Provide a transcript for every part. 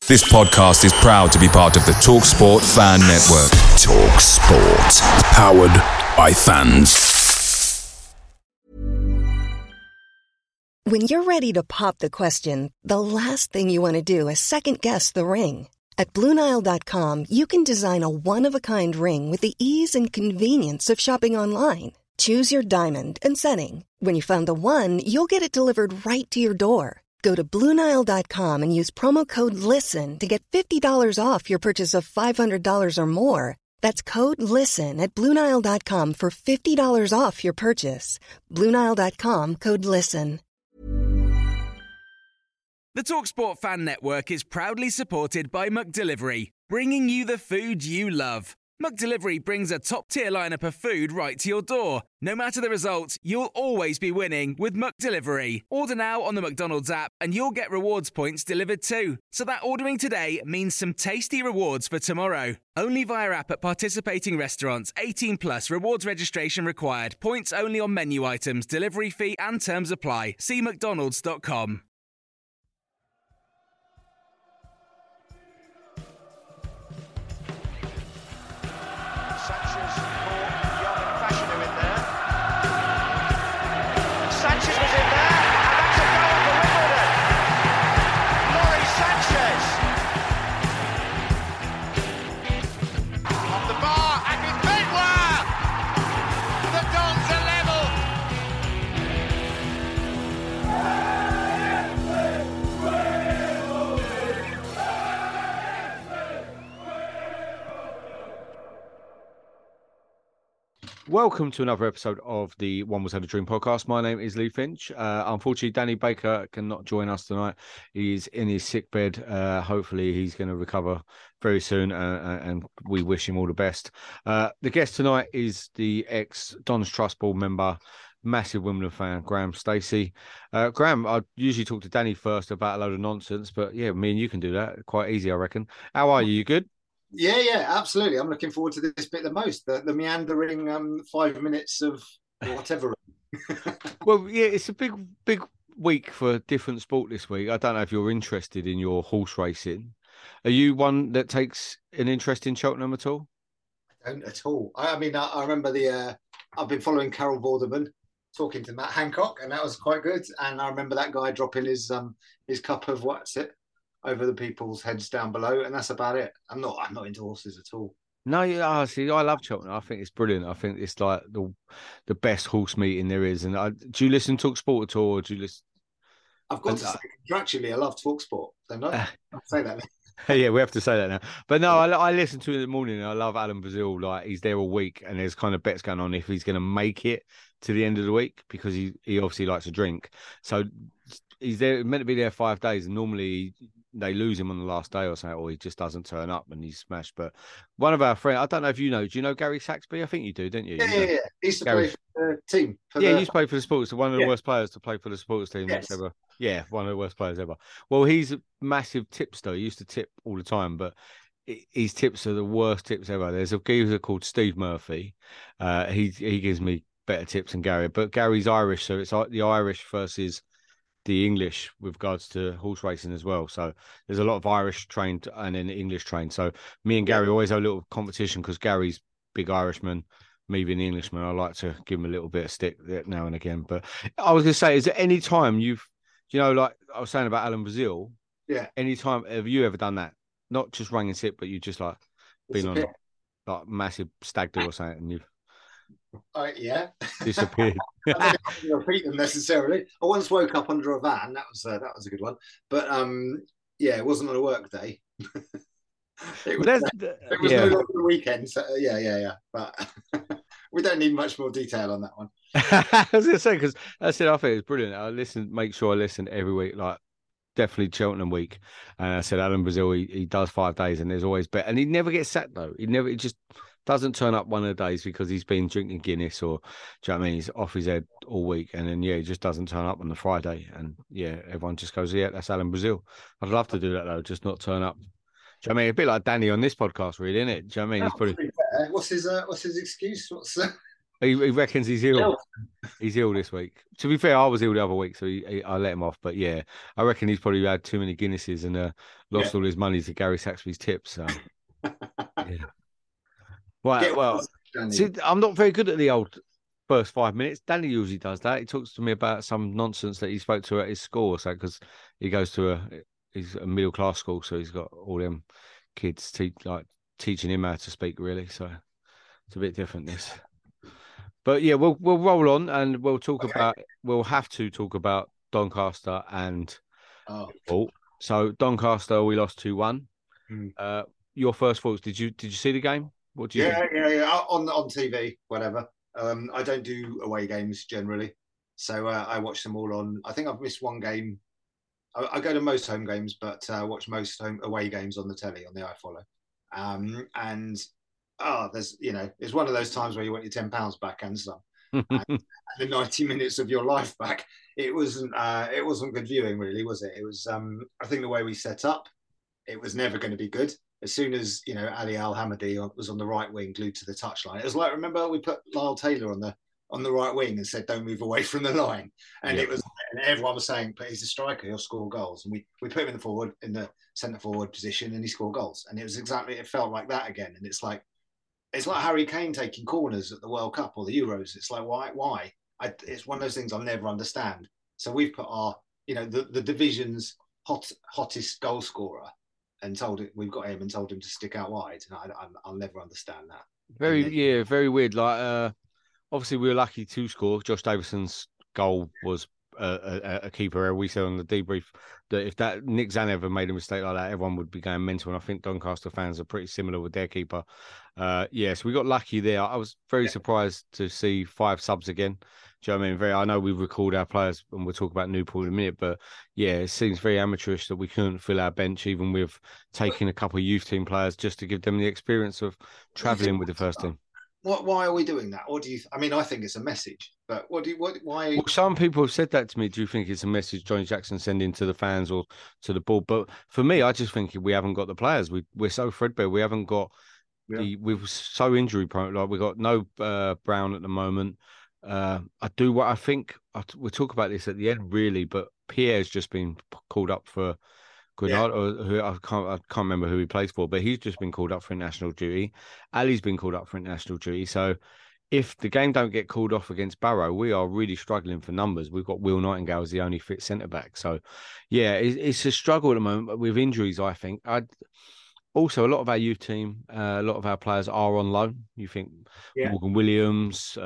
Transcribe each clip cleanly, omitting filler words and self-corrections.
This podcast is proud to be part of the TalkSport Fan Network. TalkSport. Powered by fans. When you're ready to pop the question, the last thing you want to do is second-guess the ring. At BlueNile.com, you can design a one-of-a-kind ring with the ease and convenience of shopping online. Choose your diamond and setting. When you find the one, you'll get it delivered right to your door. Go to BlueNile.com and use promo code LISTEN to get $50 off your purchase of $500 or more. That's code LISTEN at BlueNile.com for $50 off your purchase. BlueNile.com, code LISTEN. The TalkSport Fan Network is proudly supported by McDelivery, bringing you the food you love. McDelivery brings a top-tier lineup of food right to your door. No matter the result, you'll always be winning with McDelivery. Order now on the McDonald's app and you'll get rewards points delivered too. So that ordering today means some tasty rewards for tomorrow. Only via app at participating restaurants. 18 plus. Rewards registration required. Points only on menu items. Delivery fee and terms apply. See mcdonalds.com. Welcome to another episode of the One Was Had a Dream podcast. My name is Lee Finch. Unfortunately, Danny Baker cannot join us tonight. He's in his sick bed. Hopefully, he's going to recover very soon, and we wish him all the best. The guest tonight is the ex-Don's Trust Board member, massive Wimbledon fan, Graham Stacey. Graham, I usually talk to Danny first about a load of nonsense, but yeah, me and you can do that quite easy, I reckon. How are you? You good? Yeah, absolutely. I'm looking forward to this bit the most. The meandering 5 minutes of whatever. Well, yeah, it's a big week for different sport this week. I don't know if you're interested in your horse racing. Are you one that takes an interest in Cheltenham at all? I don't at all. I mean, I remember I've been following Carol Vorderman talking to Matt Hancock, and that was quite good. And I remember that guy dropping his cup of over the people's heads down below, and that's about it. I'm not into horses at all. No, yeah, see, I love Cheltenham. I think it's brilliant. I think it's like the best horse meeting there is. And do you listen to TalkSport at all? Or do you listen? I've got to say, contractually, I love TalkSport. Don't I? I'll say that. Yeah, we have to say that now. But no, I listen to it in the morning. And I love Alan Brazil. Like, he's there all week, and there's kind of bets going on if he's going to make it to the end of the week, because he obviously likes to drink. So he's meant to be there 5 days, and normally they lose him on the last day or something, or he just doesn't turn up and he's smashed. But one of our friends, I don't know if you know, do you know Gary Saxby? I think you do, don't you? Yeah. He used to play for the team. He used to play for the Sports. One of the worst players to play for the Sports team that's ever. Yeah, one of the worst players ever. Well, he's a massive tipster. He used to tip all the time, but his tips are the worst tips ever. There's a geezer called Steve Murphy. He gives me better tips than Gary, but Gary's Irish, so it's like the Irish versus the English with regards to horse racing as well. So there's a lot of Irish trained and then English trained. So me and Gary always have a little competition, because Gary's big Irishman, me being the Englishman. I like to give him a little bit of stick now and again. But I was going to say, is there any time like I was saying about Alan Brazil? Yeah. Any time have you ever done that? Not just rang and sit, but you just like been on like massive stag do or something, and you've yeah, disappeared. I don't repeat them necessarily. I once woke up under a van. That was a good one. But yeah, it wasn't on a work day. it was no longer the weekend. So, yeah. But we don't need much more detail on that one. I was going to say, because I think it's brilliant. Make sure I listen every week. Like, definitely Cheltenham week. And I said, Alan Brazil, he does 5 days, and there's always bet. And he never gets sacked though. He just doesn't turn up one of the days because he's been drinking Guinness, or, do you know what I mean? He's off his head all week, and then he just doesn't turn up on the Friday, and everyone just goes, yeah, that's Alan Brazil. I'd love to do that though, just not turn up. Do you know what I mean? A bit like Danny on this podcast, really, isn't it? Do you know what I mean? He's probably... What's his excuse? He reckons he's ill. He's ill this week. To be fair, I was ill the other week, so I let him off. But yeah, I reckon he's probably had too many Guinnesses and a lost all his money to Gary Saxby's tips. So, yeah. Right, well, see, I'm not very good at the old first 5 minutes. Danny usually does that. He talks to me about some nonsense that he spoke to at his school, so because he goes to he's a middle class school, so he's got all them kids teaching him how to speak. Really, so it's a bit different this. But yeah, we'll roll on and we'll talk about. We'll have to talk about Doncaster and Newport. So Doncaster, we lost 2-1. Your first thoughts? Did you see the game? What do you think? Yeah. On TV, whatever. I don't do away games generally, so I watch them all on. I think I've missed one game. I go to most home games, but watch most away games on the telly on the iFollow. There's it's one of those times where you want your £10 back and some, and the 90 minutes of your life back. It wasn't good viewing, really, was it? It was. I think the way we set up, it was never going to be good. As soon as Ali Al Hamadi was on the right wing, glued to the touchline, it was like, remember we put Lyle Taylor on the right wing and said don't move away from the line, and it was, and everyone was saying, but he's a striker, he'll score goals, and we put him in the centre forward position, and he scored goals, and it felt like that again, and it's like Harry Kane taking corners at the World Cup or the Euros. It's like why? It's one of those things I'll never understand. So we've put our the division's hottest goal scorer, and we've got him and told him to stick out wide. And I'll never understand that. Very weird. Like, obviously we were lucky to score. Josh Davison's goal was a keeper error. We said on the debrief that if Nick Zanev made a mistake like that, everyone would be going mental. And I think Doncaster fans are pretty similar with their keeper. So we got lucky there. I was very surprised to see 5 subs again. Do you know what I mean? I know we've recalled our players, and we'll talk about Newport in a minute, but it seems very amateurish that we couldn't fill our bench, even with taking a couple of youth team players just to give them the experience of travelling with the first team. Why are we doing that? What do you? I mean, I think it's a message, but why? Well, some people have said that to me. Do you think it's a message Johnny Jackson sending to the fans or to the board? But for me, I just think we haven't got the players. We're so threadbare. We haven't got we're so injury prone. Like, we've got no Brown at the moment. We'll talk about this at the end, really, but Pierre's just been called up for Grenada, or who I can't remember who he plays for, but he's just been called up for international duty. Ali's been called up for international duty. So if the game don't get called off against Barrow, we are really struggling for numbers. We've got Will Nightingale as the only fit centre back. So it's a struggle at the moment with injuries, I think. Also, a lot of our youth team, a lot of our players are on loan. You think Morgan Williams,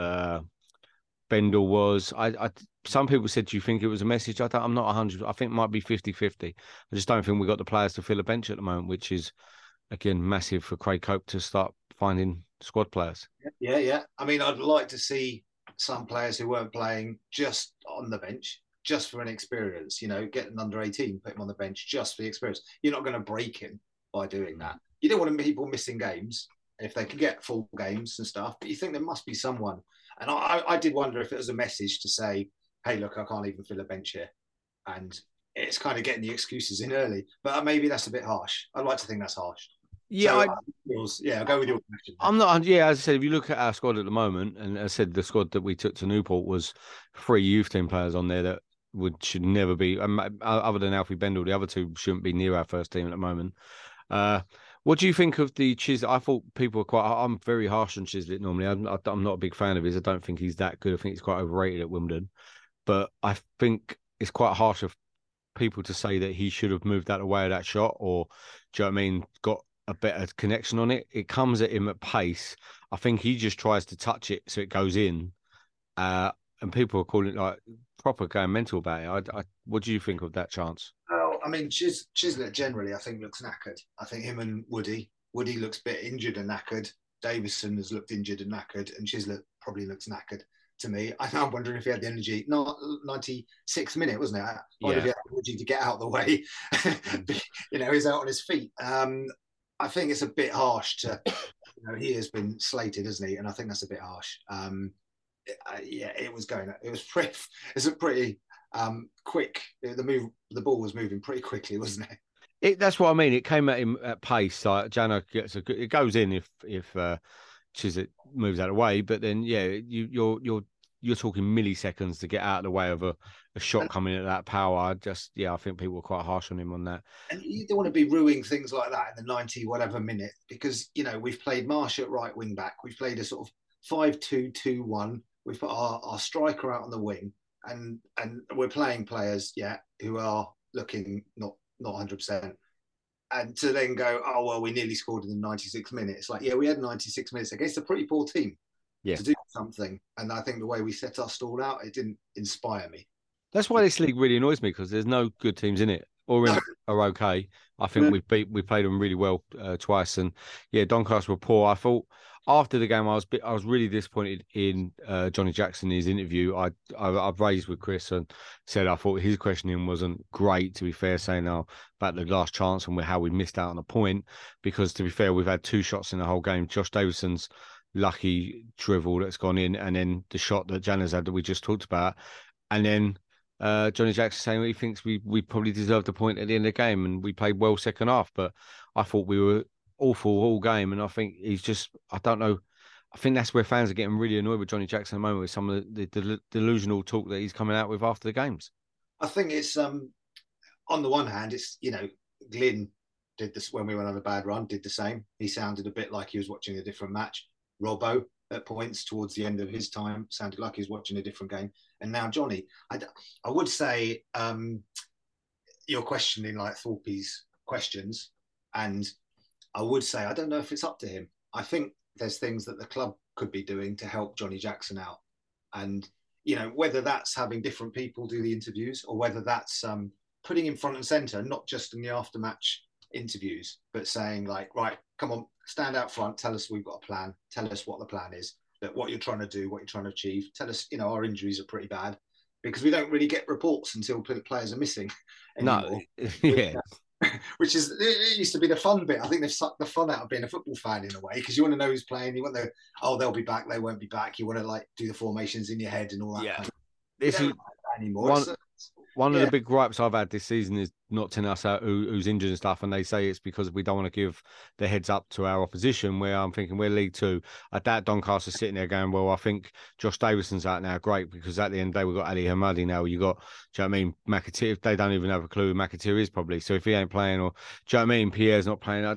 Bendel was. Some people said, do you think it was a message? I'm not 100. I think it might be 50-50. I just don't think we've got the players to fill a bench at the moment, which is, again, massive for Craig Cope to start finding squad players. Yeah. I mean, I'd like to see some players who weren't playing just on the bench, just for an experience, get an under 18, put him on the bench just for the experience. You're not going to break him by doing that. You don't want people missing games if they can get full games and stuff, but you think there must be someone. And I did wonder if it was a message to say, hey, look, I can't even fill a bench here. And it's kind of getting the excuses in early. But maybe that's a bit harsh. I'd like to think that's harsh. Yeah, I'll go with your question. I'm not. Yeah, as I said, if you look at our squad at the moment, and as I said, the squad that we took to Newport was 3 youth team players on there that should never be, other than Alfie Bendel, the other 2 shouldn't be near our first team at the moment. What do you think of the Chislett? I thought people were I'm very harsh on Chislett normally. I'm not a big fan of his. I don't think he's that good. I think he's quite overrated at Wimbledon. But I think it's quite harsh of people to say that he should have moved that away of that shot, or, do you know what I mean, got a better connection on it. It comes at him at pace. I think he just tries to touch it so it goes in. And people are calling it like proper going mental about it. What do you think of that chance? Well, I mean, Chislett generally, I think, looks knackered. I think him and Woody looks a bit injured and knackered. Davison has looked injured and knackered, and Chislett probably looks knackered to me. I'm wondering if he had the energy. Not 96th minute, wasn't it? If he had the energy to get out of the way. He's out on his feet. I think it's a bit harsh to. He has been slated, hasn't he? And I think that's a bit harsh. It was going. It was pretty. It's a pretty quick. The ball was moving pretty quickly, wasn't it? That's what I mean. It came at him at pace. Like Jano gets it goes in if Chislett moves out of the way, but then you're talking milliseconds to get out of the way of a a shot coming at that power. I think people were quite harsh on him on that. And you don't want to be ruining things like that in the 90 whatever minute, because, we've played Marsh at right wing back. We've played a sort of 5-2-2-1. We've put our striker out on the wing, and we're playing players, who are looking not 100%. And to then go, oh, well, we nearly scored in the 96 minutes. Like, we had 96 minutes against a pretty poor team to do something. And I think the way we set our stall out, it didn't inspire me. That's why this league really annoys me, because there's no good teams in it. Orange are okay. I think we played them really well twice, and Doncaster were poor. I thought after the game I was really disappointed in Johnny Jackson. His interview I've raised with Chris and said I thought his questioning wasn't great, to be fair, saying about the last chance and how we missed out on a point, because to be fair we've had 2 shots in the whole game. Josh Davison's lucky drivel that's gone in, and then the shot that Janners had that we just talked about, and then Johnny Jackson saying he thinks we probably deserved a point at the end of the game, and we played well second half. But I thought we were awful all game, and I think he's just, I don't know. I think that's where fans are getting really annoyed with Johnny Jackson at the moment, with some of the delusional talk that he's coming out with after the games. I think it's on the one hand, it's Glyn did this when we went on a bad run, did the same. He sounded a bit like he was watching a different match. Robbo at points towards the end of his time sounded like he was watching a different game. And now Johnny, I would say you're questioning like Thorpe's questions, and I would say I don't know if it's up to him. I think there's things that the club could be doing to help Johnny Jackson out, and whether that's having different people do the interviews, or whether that's putting him front and centre, not just in the aftermatch interviews, but saying like, right, come on, stand out front, tell us we've got a plan, tell us what the plan is, that what you're trying to do, what you're trying to achieve, tell us, our injuries are pretty bad, because we don't really get reports until players are missing anymore. No, which is, it used to be the fun bit. I think they've sucked the fun out of being a football fan in a way, because you want to know who's playing, you want to know, they'll be back, they won't be back, you want to like do the formations in your head and all that kind of this is anymore. One of the big gripes I've had this season is not telling us who's injured and stuff, and they say it's because we don't want to give the heads up to our opposition, where I'm thinking we're League Two. I doubt Doncaster's sitting there going, well, I think Josh Davison's out now, great, because at the end of the day, we've got Ali Hamadi now. You got, do you know what I mean, McAteer, they don't even have a clue who McAteer is probably. So if he ain't playing, or, do you know what I mean, Pierre's not playing,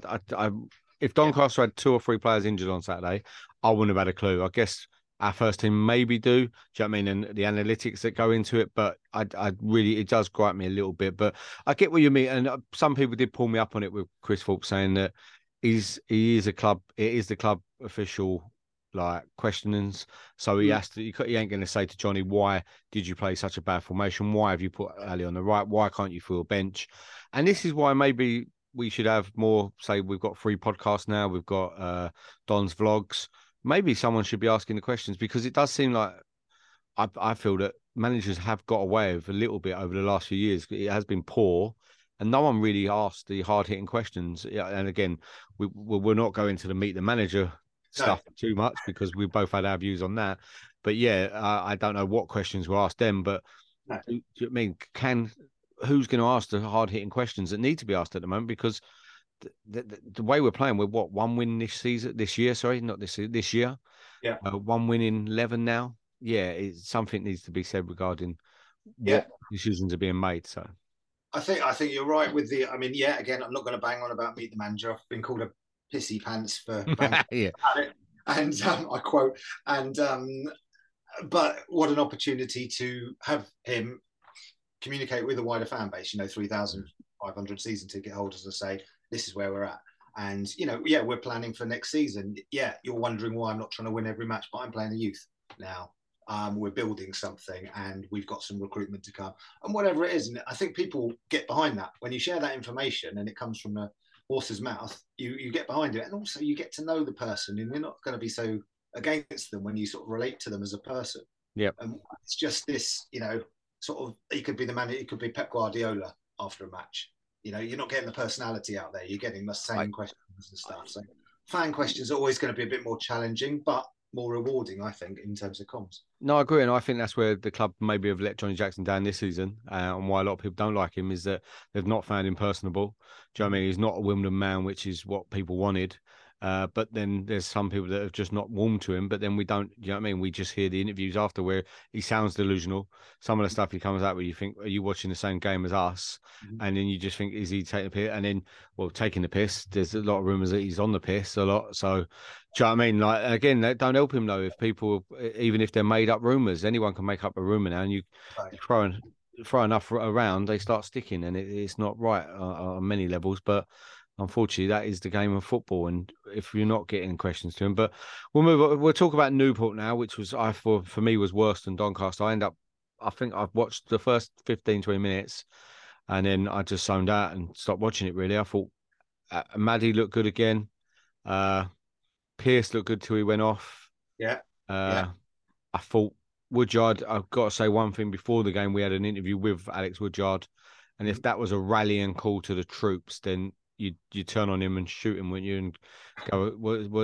if Doncaster had 2 or 3 players injured on Saturday, I wouldn't have had a clue. I guess our first team maybe do you know what I mean, and the analytics that go into it, but I really, it does gripe me a little bit. But I get what you mean, and some people did pull me up on it with Chris Thorpe saying that he is a club, it is the club official like questionings, so he has to, he ain't going to say to Johnny, why did you play such a bad formation, why have you put Ali on the right, why can't you fill a bench? And this is why maybe we should have more, say we've got 3 podcasts now, we've got Don's vlogs. Maybe someone should be asking the questions, because it does seem like I feel that managers have got away with a little bit over the last few years. It has been poor, and no one really asked the hard-hitting questions. And again, we're not going to the meet the manager stuff too much, because we both had our views on that. But I don't know what questions were asked them. But I mean, who's going to ask the hard-hitting questions that need to be asked at the moment? Because the way we're playing, we're what, 1 win this year. Yeah, 1 win in 11 now. Something needs to be said regarding what decisions are being made. So I think you're right with the, I mean, again, I'm not going to bang on about meet the manager. I've been called a pissy pants for it, and I quote, and but what an opportunity to have him communicate with a wider fan base, 3,500 season ticket holders, and say, this is where we're at. And, we're planning for next season. Yeah, you're wondering why I'm not trying to win every match, but I'm playing the youth now. We're building something, and we've got some recruitment to come, and whatever it is. And I think people get behind that. When you share that information and it comes from the horse's mouth, you get behind it. And also you get to know the person, and you're not going to be so against them when you sort of relate to them as a person. Yeah. And it's just this, sort of, he could be the man, he could be Pep Guardiola after a match. You're not getting the personality out there. You're getting the same questions and stuff. So fan questions are always going to be a bit more challenging, but more rewarding, I think, in terms of comms. No, I agree. And I think that's where the club maybe have let Johnny Jackson down this season. And why a lot of people don't like him is that they've not found him personable. Do you know what I mean? He's not a Wimbledon man, which is what people wanted. But then there's some people that have just not warmed to him. But then we don't, you know what I mean? We just hear the interviews after where he sounds delusional. Some of the stuff he comes out with, you think, are you watching the same game as us? And then you just think, is he taking the piss? And then, well, taking the piss, there's a lot of rumours that he's on the piss a lot. So, do you know what I mean? Like, again, that don't help him though. If people, even if they're made up rumours, anyone can make up a rumour now, and you throw enough around, they start sticking, and it's not right on many levels. But unfortunately, that is the game of football, and if you're not getting questions to him, but we'll move on. We'll talk about Newport now, which was for me was worse than Doncaster. I think I've watched the first 15, 20 minutes, and then I just zoned out and stopped watching it. Really, I thought Maddie looked good again. Pearce looked good till he went off. I thought Woodyard. I've got to say one thing. Before the game, we had an interview with Alex Woodyard, and if that was a rallying call to the troops, then you turn on him and shoot him, wouldn't you? And go,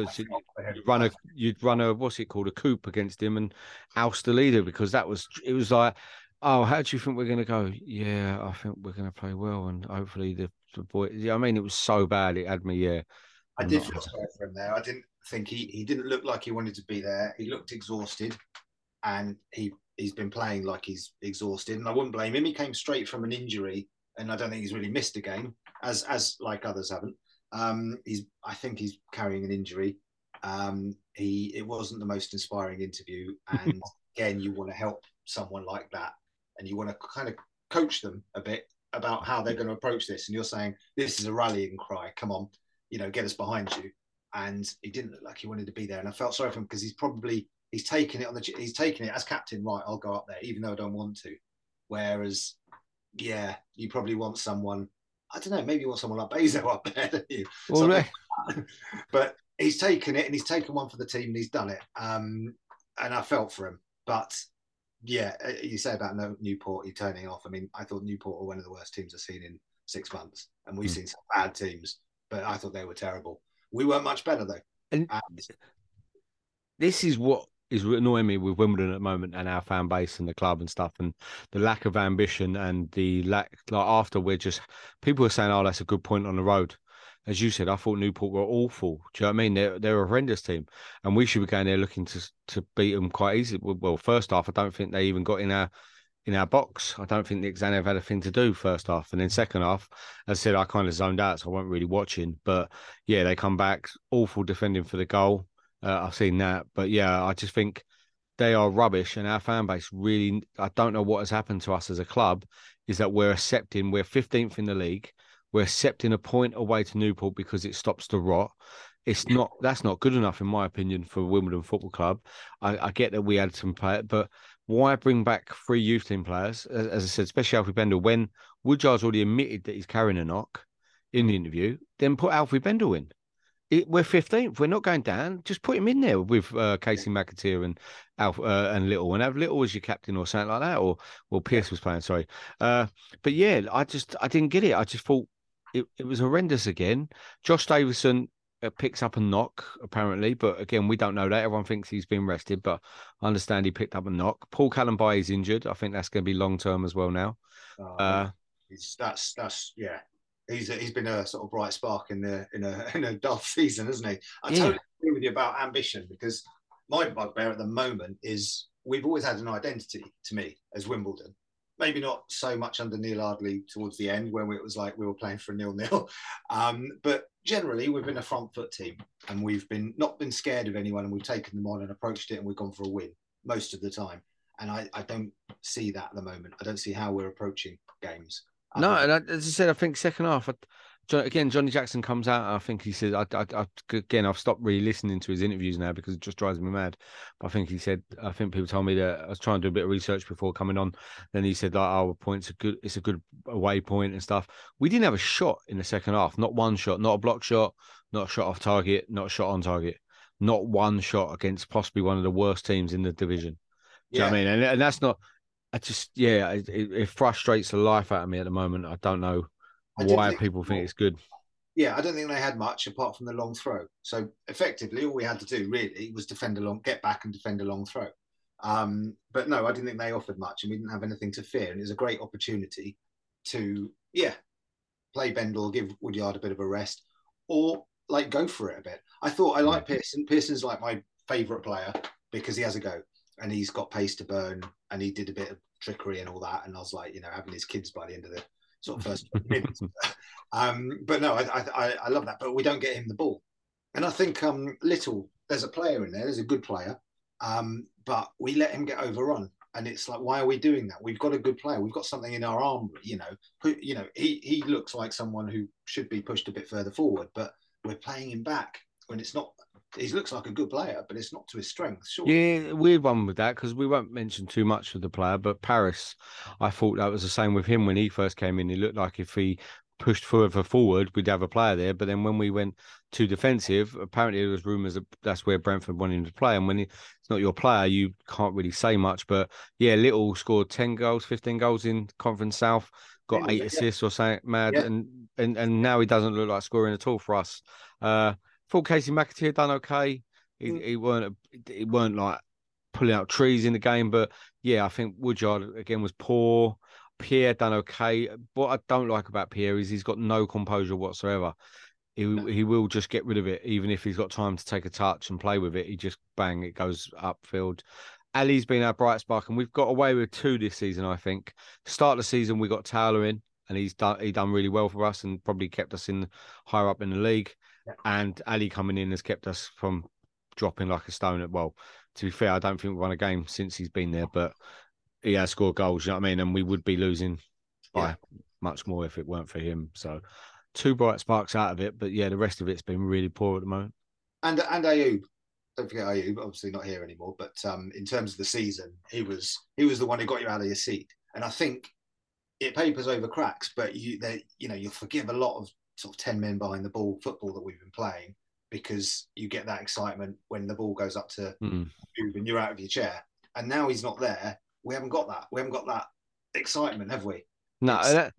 you'd run a what's it called, a coup against him and oust the leader, because it was like, oh, how do you think we're going to go? Yeah, I think we're going to play well, and hopefully the boy. Yeah, I mean, it was so bad, it had me. Yeah, I did feel sorry for him there. I didn't think he didn't look like he wanted to be there. He looked exhausted, and he's been playing like he's exhausted, and I wouldn't blame him. He came straight from an injury, and I don't think he's really missed a game, as like others haven't. I think he's carrying an injury. It wasn't the most inspiring interview, and again, you want to help someone like that, and you want to kind of coach them a bit about how they're going to approach this. And you're saying this is a rallying cry. Come on, get us behind you. And he didn't look like he wanted to be there, and I felt sorry for him because he's taking it as captain. Right, I'll go up there, even though I don't want to. Whereas, yeah, you probably want someone. I don't know. Maybe you want someone like Bezo up there, don't you? Well, but he's taken it, and he's taken one for the team, and he's done it. And I felt for him. But yeah, you say about Newport, you turning off. I mean, I thought Newport were one of the worst teams I've seen in 6 months, and we've seen some bad teams, but I thought they were terrible. We weren't much better though. And this is what is annoying me with Wimbledon at the moment, and our fan base and the club and stuff, and the lack of ambition, and the lack, like, after people are saying, oh, that's a good point on the road. As you said, I thought Newport were awful. Do you know what I mean? They're a horrendous team, and we should be going there looking to beat them quite easily. Well, first half, I don't think they even got in our box. I don't think Nick Zanev had a thing to do first half. And then second half, as I said, I kind of zoned out, so I wasn't really watching. But yeah, they come back, awful defending for the goal. I've seen that. But yeah, I just think they are rubbish. And our fan base really, I don't know what has happened to us as a club, is that we're 15th in the league. We're accepting a point away to Newport because it stops the rot. That's not good enough, in my opinion, for Wimbledon Football Club. I get that we had some players, but why bring back 3 youth team players? As I said, especially Alfie Bendel, when Woodyard's already admitted that he's carrying a knock in the interview, then put Alfie Bendel in. We're 15th. We're not going down. Just put him in there with Casey McAteer and Little, and have Little as your captain or something like that. Or Pearce was playing. Sorry, but yeah, I didn't get it. I just thought it was horrendous again. Josh Davison picks up a knock apparently, but again, we don't know that. Everyone thinks he's been rested, but I understand he picked up a knock. Paul Callenby is injured. I think that's going to be long term as well now. That's yeah. He's been a sort of bright spark in a dull season, hasn't he? I totally agree with you about ambition, because my bugbear at the moment is we've always had an identity, to me, as Wimbledon. Maybe not so much under Neil Ardley towards the end, when it was like we were playing for a 0-0. But generally, we've been a front foot team, and we've not been scared of anyone, and we've taken them on and approached it, and we've gone for a win most of the time. And I don't see that at the moment. I don't see how we're approaching games. No, and as I said, I think second half, again, Johnny Jackson comes out. I think he said, I've stopped really listening to his interviews now because it just drives me mad. But I think he said, I think people told me that I was trying to do a bit of research before coming on. Then he said, like, our point's it's a good away point and stuff. We didn't have a shot in the second half, not one shot, not a block shot, not a shot off target, not a shot on target, not one shot against possibly one of the worst teams in the division. Do you know what I mean? And that's not. It frustrates the life out of me at the moment. I don't know why people think it's good. Yeah, I don't think they had much apart from the long throw. So effectively, all we had to do really was get back and defend a long throw. But no, I didn't think they offered much, and we didn't have anything to fear. And it was a great opportunity to, play Bendel, give Woodyard a bit of a rest, or like go for it a bit. I thought I like Pearson. Pearson's like my favourite player because he has a go and he's got pace to burn and he did a bit of trickery and all that. And I was like, having his kids by the end of the sort of first minutes. But no, I love that. But we don't get him the ball. And I think Little, there's a player in there, there's a good player, but we let him get overrun. And it's like, why are we doing that? We've got a good player. We've got something in our armory, he looks like someone who should be pushed a bit further forward, but we're playing him back when it's not. He looks like a good player, but it's not to his strength. Sure. Yeah, weird one with that because we won't mention too much of the player, but Paris, I thought that was the same with him when he first came in. He looked like if he pushed further forward, we'd have a player there. But then when we went too defensive, apparently there was rumours that that's where Brentford wanted him to play. And when it's not your player, you can't really say much. But yeah, Little scored 10 goals, 15 goals in Conference South, got 8 assists or something mad. Yeah. And now he doesn't look like scoring at all for us. Thought Casey McAteer done okay. He weren't like pulling out trees in the game, but yeah, I think Woodyard again was poor. Pierre done okay. What I don't like about Pierre is he's got no composure whatsoever. He will just get rid of it, even if he's got time to take a touch and play with it. He just bang, it goes upfield. Ali's been our bright spark, and we've got away with 2 this season. I think start of the season we got Taylor in, and he done really well for us and probably kept us in higher up in the league. Yeah. And Ali coming in has kept us from dropping like a stone. Well, to be fair, I don't think we've won a game since he's been there, but he has scored goals, you know what I mean? And we would be losing by much more if it weren't for him. So 2 bright sparks out of it, but yeah, the rest of it's been really poor at the moment. And Ayoub, don't forget Ayoub, obviously not here anymore, but in terms of the season, he was the one who got you out of your seat. And I think it papers over cracks, but you'll forgive a lot of sort of 10 men behind the ball football that we've been playing because you get that excitement when the ball goes up to move and you're out of your chair. And now he's not there. We haven't got that. We haven't got that excitement, have we? No,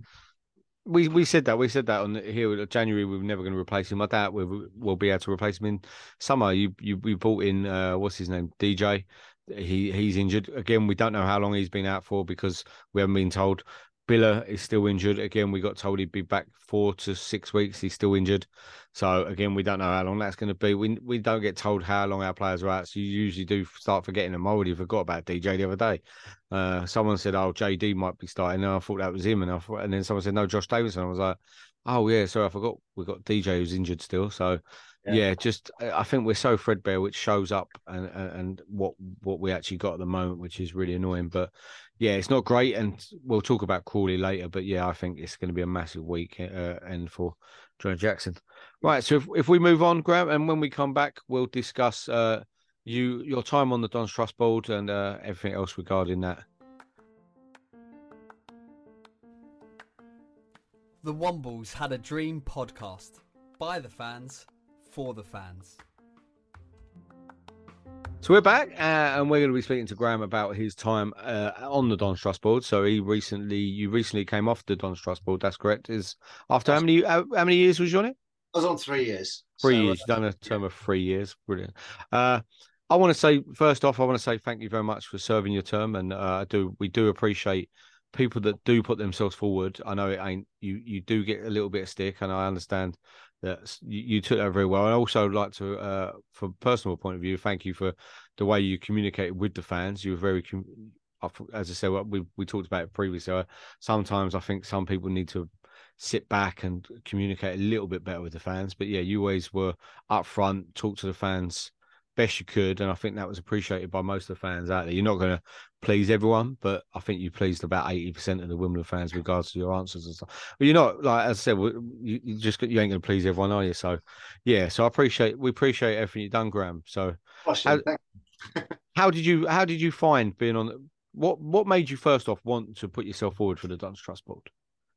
we said that. We said that on here in January. We were never going to replace him. I doubt we'll be able to replace him in summer. We brought in what's his name, DJ. He's injured again. We don't know how long he's been out for because we haven't been told. Billa is still injured. Again, we got told he'd be back 4 to 6 weeks. He's still injured. So, again, we don't know how long that's going to be. We don't get told how long our players are out. So, you usually do start forgetting them. I already forgot about DJ the other day. Someone said, JD might be starting. And I thought that was him. And then someone said, no, Josh Davidson. I was like, oh, yeah, sorry, I forgot. We've got DJ who's injured still. So, yeah, just I think we're so threadbare, which shows up and what we actually got at the moment, which is really annoying. But yeah, it's not great, and we'll talk about Crawley later. But yeah, I think it's going to be a massive week end for Joe Jackson. Right, so if we move on, Graham, and when we come back, we'll discuss your time on the Don's Trust Board and everything else regarding that. The Wombles Had a Dream podcast by the fans. For the fans. So we're back and we're going to be speaking to Graham about his time on the Don's Trust Board. So you recently came off the Don's Trust Board, that's correct. After how many years was you on it? I was on 3 years. 3 years. You've done a term of 3 years. Brilliant. I want to say, first off, thank you very much for serving your term. And we do appreciate people that do put themselves forward. I know it ain't, you do get a little bit of stick, and I understand that you took that very well. I also like to, from a personal point of view, thank you for the way you communicated with the fans. You were very, as I said, we talked about it previously. Sometimes I think some people need to sit back and communicate a little bit better with the fans. But yeah, you always were up front, talk to the fans best you could, and I think that was appreciated by most of the fans out there. You're not going to please everyone, but I think you pleased about 80% of the Wimbledon fans, regards to your answers and stuff. But you're not, like as I said, you ain't going to please everyone, are you? So yeah, so we appreciate everything you've done, Graham. So how did you find being on? What made you first off want to put yourself forward for the Don's Trust Board?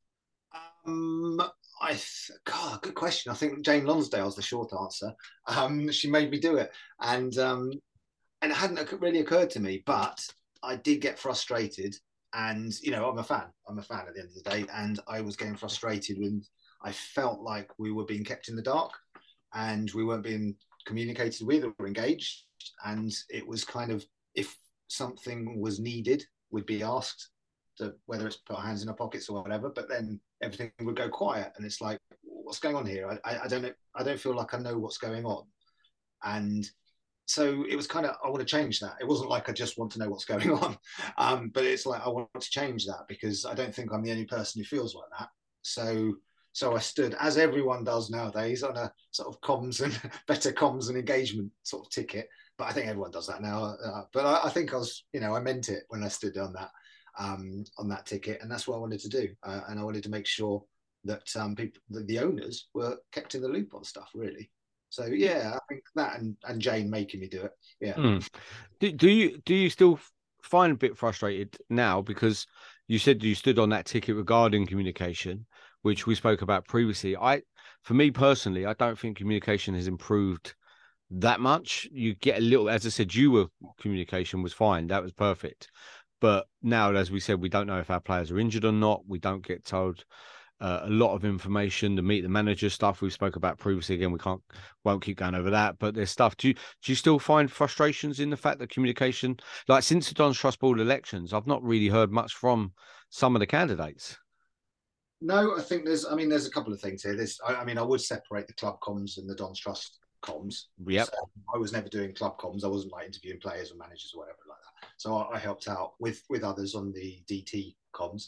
Good question. I think Jane Lonsdale's the short answer. She made me do it, and it hadn't really occurred to me, but I did get frustrated. And I'm a fan. I'm a fan at the end of the day, and I was getting frustrated when I felt like we were being kept in the dark, and we weren't being communicated with or engaged. And it was kind of, if something was needed, we'd be asked to, whether it's put our hands in our pockets or whatever, but then everything would go quiet. And it's like, what's going on here? I don't know. I don't feel like I know what's going on. And so it was kind of, I want to change that. It wasn't like I just want to know what's going on, but it's like I want to change that because I don't think I'm the only person who feels like that. So I stood, as everyone does nowadays, on a sort of comms and better comms and engagement sort of ticket. But I think everyone does that now. But I think I was, I meant it when I stood on that ticket, and that's what I wanted to do. And I wanted to make sure that people, the owners, were kept in the loop on stuff, really. So yeah, I think that and Jane making me do it. Yeah. Do you still find a bit frustrated now because you said you stood on that ticket regarding communication, which we spoke about previously? For me personally, I don't think communication has improved that much. You get a little, as I said, communication was fine. That was perfect. But now, as we said, we don't know if our players are injured or not. We don't get told a lot of information. The meet the manager stuff we spoke about previously. Again, won't keep going over that. But there's stuff. Do you still find frustrations in the fact that communication, like since the Don's Trust Board elections, I've not really heard much from some of the candidates? No, I think there's a couple of things here. I would separate the club comms and the Don's Trust comms. Yep. So I was never doing club comms. I wasn't like interviewing players or managers or whatever like that. So I helped out with others on the DT comms.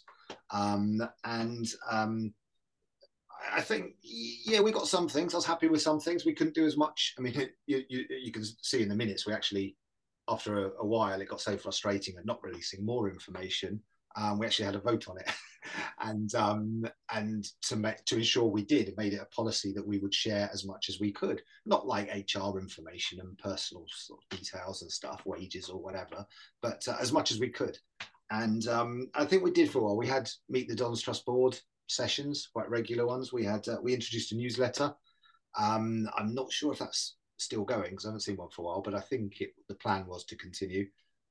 I think, we got some things. I was happy with some things. We couldn't do as much. I mean, you can see in the minutes, we actually, after a while, it got so frustrating and not releasing more information. We actually had a vote on it, and to ensure we did, it made it a policy that we would share as much as we could, not like HR information and personal sort of details and stuff, wages or whatever, but as much as we could. And I think we did for a while. We had Meet the Don's Trust Board sessions, quite regular ones. We introduced a newsletter. I'm not sure if that's still going because I haven't seen one for a while, but I think the plan was to continue.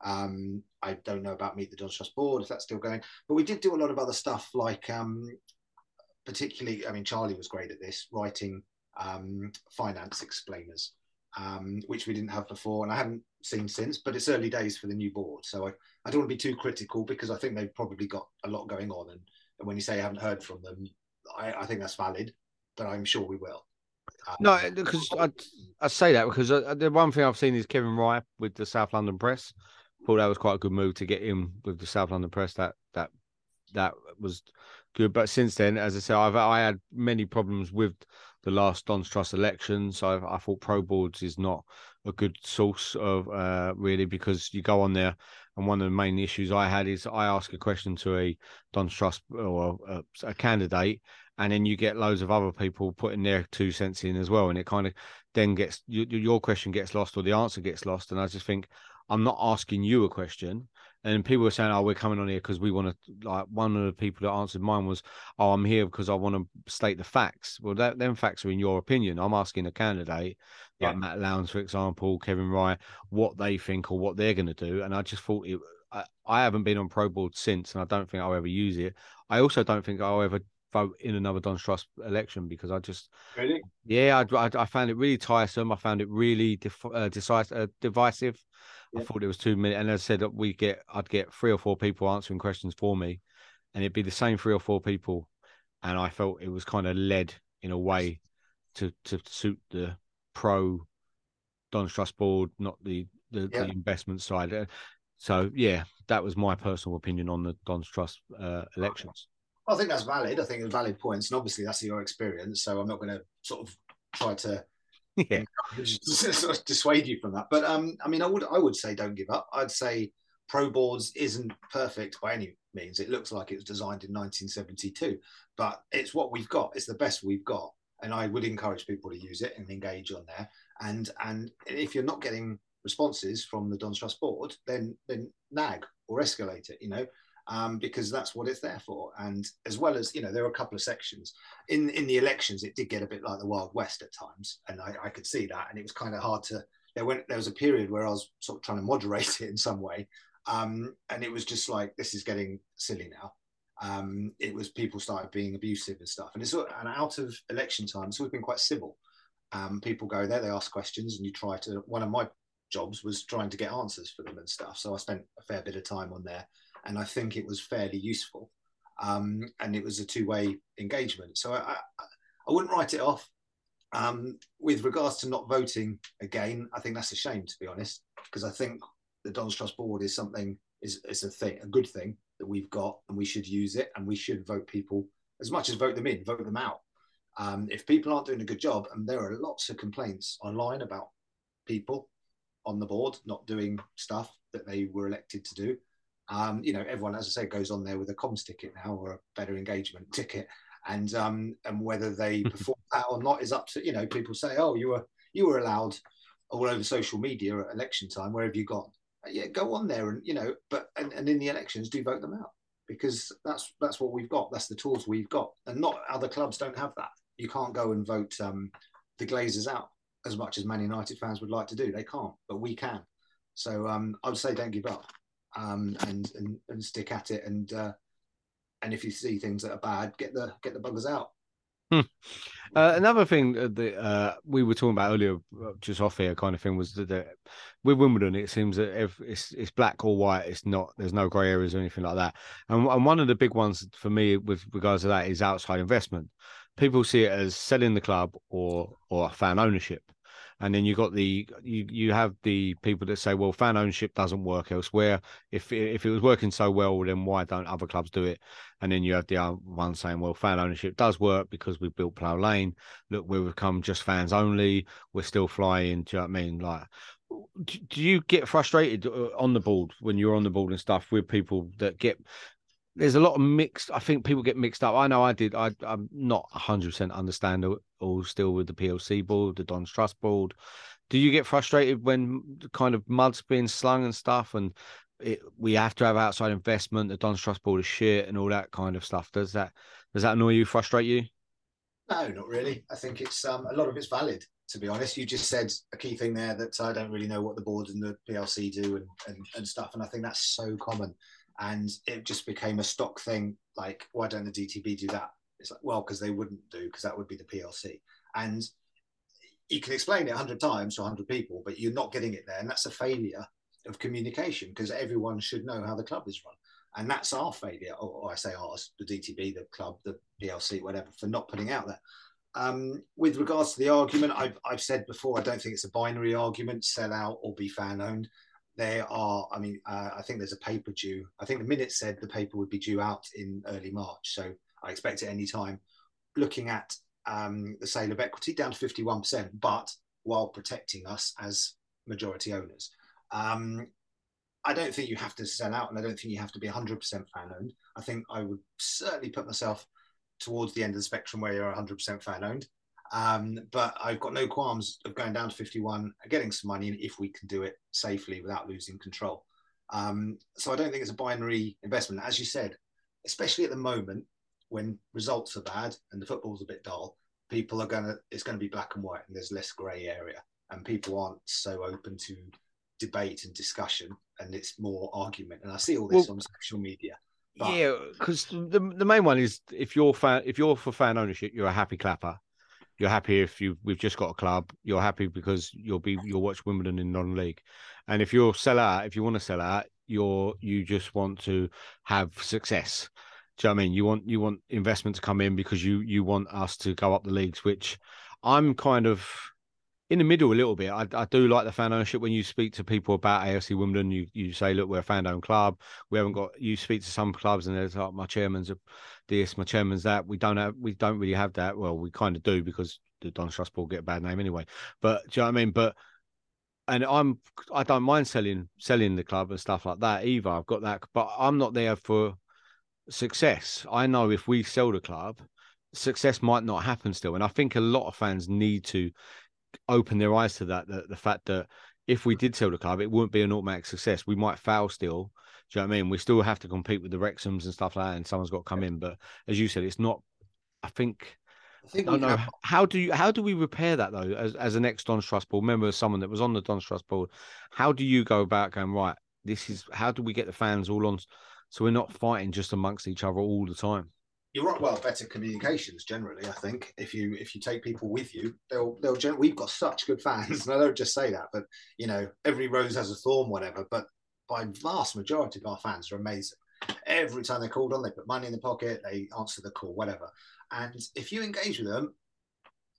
I don't know about Meet the Don's Trust Board, if that's still going, but we did do a lot of other stuff like particularly, Charlie was great at this, writing finance explainers, which we didn't have before and I haven't seen since, but it's early days for the new board. So I don't want to be too critical because I think they've probably got a lot going on. And when you say I haven't heard from them, I think that's valid, but I'm sure we will. No, because I say that because the one thing I've seen is Kevin Rye with the South London Press. Thought that was quite a good move to get him with the South London Press. That was good. But since then, as I said, I had many problems with the last Don's Trust elections. I thought Pro Boards is not a good source of really, because you go on there and one of the main issues I had is I ask a question to a Don's Trust or a candidate, and then you get loads of other people putting their 2 cents in as well, and it kind of then gets your question gets lost or the answer gets lost. And I just think, I'm not asking you a question. And people were saying, oh, we're coming on here because we want to, like, one of the people that answered mine was, oh, I'm here because I want to state the facts. Well, them facts are in your opinion. I'm asking a candidate, like Matt Lowndes, for example, Kevin Rye, what they think or what they're going to do. And I just thought I haven't been on Pro Board since, and I don't think I'll ever use it. I also don't think I'll ever vote in another Don's Trust election because I just... Really? Yeah, I found it really tiresome. I found it really divisive. I thought it was 2 minutes, and as I said, I'd get 3 or 4 people answering questions for me, and it'd be the same 3 or 4 people, and I felt it was kind of led in a way to suit the pro Don's Trust Board, not the investment side. So yeah, that was my personal opinion on the Don's Trust elections. I think that's valid. I think it's valid points, and obviously that's your experience. So I'm not going to sort of try to sort of dissuade you from that. But I would say don't give up. I'd say Pro Boards isn't perfect by any means. It looks like it was designed in 1972, but it's what we've got. It's the best we've got, and I would encourage people to use it and engage on there. And if you're not getting responses from the Don's Trust Board, then nag or escalate it. Because that's what it's there for. And as well as, there are a couple of sections in the elections, it did get a bit like the Wild West at times. And I could see that. And it was kind of hard there was a period where I was sort of trying to moderate it in some way. And it was just like, this is getting silly now. It was people started being abusive and stuff. And and out of election time, it's always been quite civil. People go there, they ask questions, and one of my jobs was trying to get answers for them and stuff. So I spent a fair bit of time on there. And I think it was fairly useful, and it was a 2-way engagement. So I wouldn't write it off. With regards to not voting again, I think that's a shame, to be honest, because I think the Don's Trust Board is a good thing that we've got, and we should use it, and we should vote people as much as vote them in, vote them out. If people aren't doing a good job, and there are lots of complaints online about people on the board not doing stuff that they were elected to do. Everyone, as I say, goes on there with a comms ticket now, or a better engagement ticket, and whether they perform that or not is up to, people say, oh, you were allowed all over social media at election time, where have you gone? Yeah, go on there, and and in the elections, do vote them out, because that's what we've got. That's the tools we've got, and not other clubs don't have that. You can't go and vote the Glazers out as much as Man United fans would like to do. They can't, but we can. So I would say don't give up, and stick at it, and if you see things that are bad, get the buggers out. Another thing that we were talking about earlier, just off here, kind of thing, was that with Wimbledon, it seems that if it's black or white, it's not. There's no grey areas or anything like that. And one of the big ones for me with regards to that is outside investment. People see it as selling the club or fan ownership. And then you have the people that say, well, fan ownership doesn't work elsewhere. If it was working so well, then why don't other clubs do it? And then you have the other one saying, well, fan ownership does work because we've built Plough Lane. Look, we've become just fans only. We're still flying. Do you know what I mean? Like, do you get frustrated on the board when you're on the board and stuff with people that get? There's a lot of mixed. I think people get mixed up. I know I did. I'm not 100% understand all still with the PLC board, the Don's Trust board. Do you get frustrated when the kind of mud's being slung and stuff, and we have to have outside investment? The Don's Trust board is shit and all that kind of stuff. Does that annoy you? Frustrate you? No, not really. I think it's a lot of it's valid. To be honest, you just said a key thing there that I don't really know what the board and the PLC do and stuff, and I think that's so common. And it just became a stock thing. Like, why don't the DTB do that? It's like, well, because they wouldn't do, because that would be the PLC. And you can explain it 100 times to 100 people, but you're not getting it there. And that's a failure of communication, because everyone should know how the club is run. And that's our failure, or I say ours, the DTB, the club, the PLC, whatever, for not putting out there. With regards to the argument, I've said before, I don't think it's a binary argument, sell out or be fan owned. There are, I think there's a paper due. I think the minute said the paper would be due out in early March. So I expect it any time. Looking at the sale of equity down to 51%, but while protecting us as majority owners. I don't think you have to sell out, and I don't think you have to be 100% fan owned. I think I would certainly put myself towards the end of the spectrum where you're 100% fan owned. But I've got no qualms of going down to 51, getting some money if we can do it safely without losing control. So I don't think it's a binary investment. As you said, especially at the moment when results are bad and the football's a bit dull, it's going to be black and white, and there's less grey area, and people aren't so open to debate and discussion, and it's more argument. And I see all this on social media. But... yeah, because the main one is if you're for fan ownership, you're a happy clapper. You're happy we've just got a club. You're happy because you'll watch Wimbledon in non-league. And if you want to sell out, you just want to have success. Do you know what I mean? You want investment to come in because you want us to go up the leagues, which I'm kind of in the middle a little bit. I do like the fan ownership. When you speak to people about AFC Wimbledon, you say, look, we're a fan-owned club. You speak to some clubs and there's like, my chairman's this, my chairman's that. We don't really have that. Well, we kind of do because the Don's Trust Board get a bad name anyway. But do you know what I mean? And I don't mind selling the club and stuff like that either. I've got that, but I'm not there for success. I know if we sell the club, success might not happen still. And I think a lot of fans need to open their eyes to that, the fact that if we did sell the club, it wouldn't be an automatic success. We might fail still. Do you know what I mean? We still have to compete with the Wrexhams and stuff like that, and someone's got to come in. But as you said, it's not. I don't know. How do we repair that though? As an ex-Don's Trust Board member, someone that was on the Don's Trust Board, how do you go about going, right, how do we get the fans all on, so we're not fighting just amongst each other all the time? You're right. Well, better communications generally. I think if you take people with you, they'll. We've got such good fans, and I don't just say that, but every rose has a thorn, whatever. But by vast majority of our fans are amazing. Every time they're called on, they put money in the pocket, they answer the call, whatever. And if you engage with them,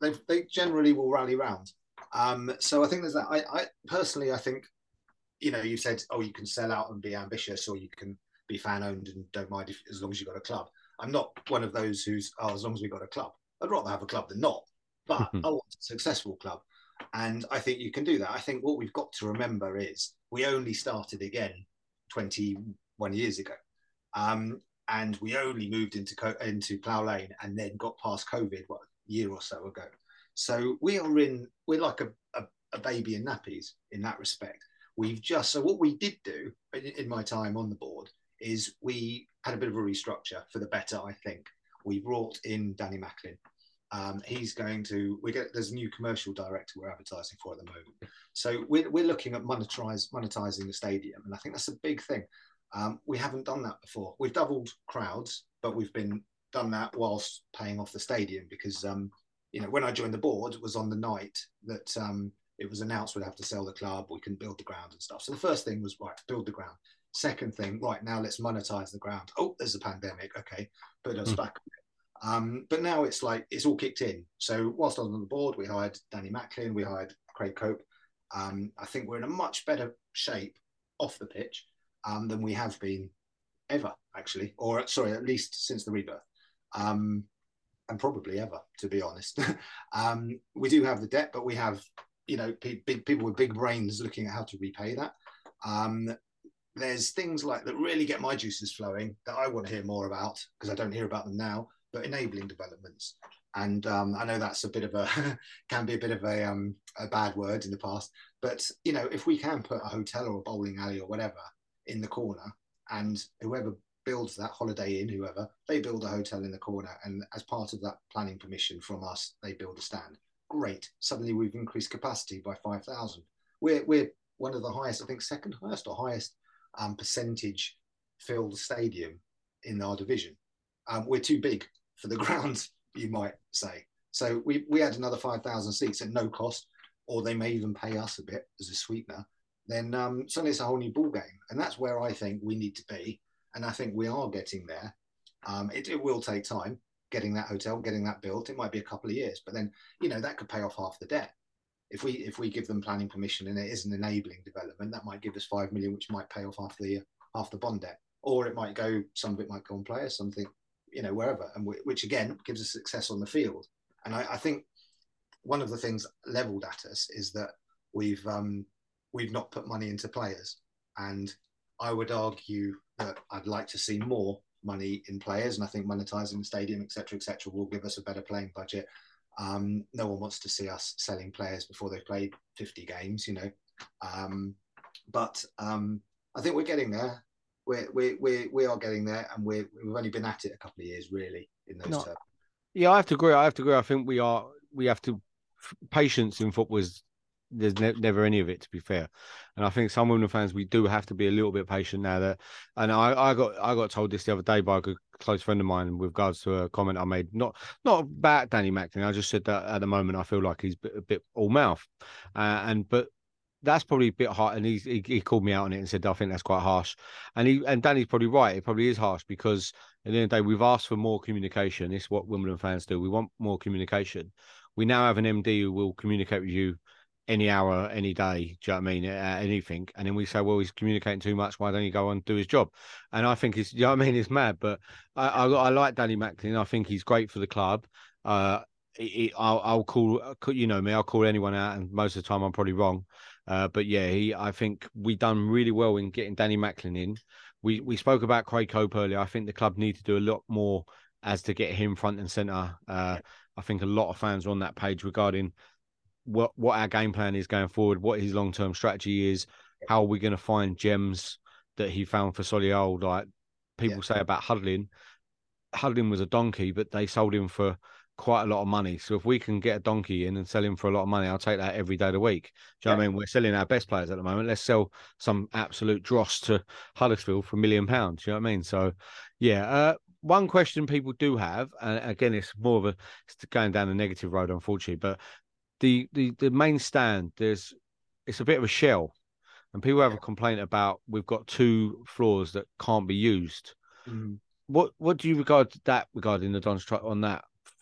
they generally will rally round. So I think there's that. I personally, I think, you said, oh, you can sell out and be ambitious, or you can be fan owned and don't mind as long as you've got a club. I'm not one of those who's, as long as we've got a club. I'd rather have a club than not, but I want a successful club. And I think you can do that. I think what we've got to remember is we only started again 21 years ago. And we only moved into Plough Lane and then got past COVID, a year or so ago. So we're like a baby in nappies in that respect. So what we did do in my time on the board is we had a bit of a restructure for the better, I think. We brought in Danny Macklin. There's a new commercial director we're advertising for at the moment. So we're looking at monetizing the stadium. And I think that's a big thing. We haven't done that before. We've doubled crowds, but we've done that whilst paying off the stadium because, when I joined the board, it was on the night that it was announced we'd have to sell the club, we can build the ground and stuff. So the first thing was, right, build the ground. Second thing, right, now let's monetize the ground. Oh, there's a pandemic. Okay, put us back. But now it's all kicked in. So whilst I was on the board, we hired Danny Macklin, we hired Craig Cope. I think we're in a much better shape off the pitch than we have been ever, actually, or sorry, at least since the rebirth, and probably ever, to be honest. We do have the debt, but we have, big people with big brains looking at how to repay that. There's things like that really get my juices flowing that I want to hear more about because I don't hear about them now, but enabling developments. And I know that's can be a bit of a bad word in the past, but if we can put a hotel or a bowling alley or whatever in the corner, and whoever builds that, Holiday Inn, whoever, they build a hotel in the corner, and as part of that planning permission from us, they build a stand. Great. Suddenly we've increased capacity by 5,000. We're one of the highest, I think, second highest or highest percentage filled stadium in our division. We're too big for the ground, you might say. So we add another 5,000 seats at no cost, or they may even pay us a bit as a sweetener. Then suddenly it's a whole new ball game, and that's where I think we need to be, and I think we are getting there. It will take time getting that hotel, getting that built. It might be a couple of years, but then that could pay off half the debt. If we give them planning permission and it is an enabling development, that might give us 5 million, which might pay off half the bond debt, or it might go. Some of it might go on players, something wherever, and which again gives us success on the field. And I think one of the things leveled at us is that we've not put money into players, and I would argue that I'd like to see more money in players, and I think monetizing the stadium, etc., will give us a better playing budget. No one wants to see us selling players before they've played 50 games, but I think we're getting there. We are getting there, and we've only been at it a couple of years, really, in those terms. Yeah, I have to agree. I think we have to. Patience in football is there's never any of it, to be fair. And I think some Wimbledon fans, we do have to be a little bit patient now. That, and I got told this the other day by a good close friend of mine with regards to a comment I made, not about Danny Macklin. I just said that at the moment I feel like he's a bit all mouth, but that's probably a bit hard. And he called me out on it and said, I think that's quite harsh. And Danny's probably right. It probably is harsh because at the end of the day, we've asked for more communication. It's what Wimbledon fans do. We want more communication. We now have an MD who will communicate with you any hour, any day. Do you know what I mean? Anything. And then we say, well, he's communicating too much. Why don't he go and do his job? And I think it's, you know what I mean? It's mad. But I like Danny Macklin. I think he's great for the club. I'll call, me, I'll call anyone out, and most of the time I'm probably wrong. But yeah, I think we done really well in getting Danny Macklin in. We spoke about Craig Cope earlier. I think the club need to do a lot more as to get him front and centre. I think a lot of fans are on that page regarding what our game plan is going forward, what his long-term strategy is, how are we going to find gems that he found for Solihull. Like people say about Hudlin was a donkey, but they sold him for quite a lot of money. So if we can get a donkey in and sell him for a lot of money, I'll take that every day of the week. Do you know what I mean? We're selling our best players at the moment. Let's sell some absolute dross to Huddersfield for £1 million. Do you know what I mean? So, yeah. One question people do have, and again, it's going down the negative road, unfortunately, but the main stand, it's a bit of a shell, and people have a complaint about we've got 2 floors that can't be used. Mm. What do you regarding the Don's on that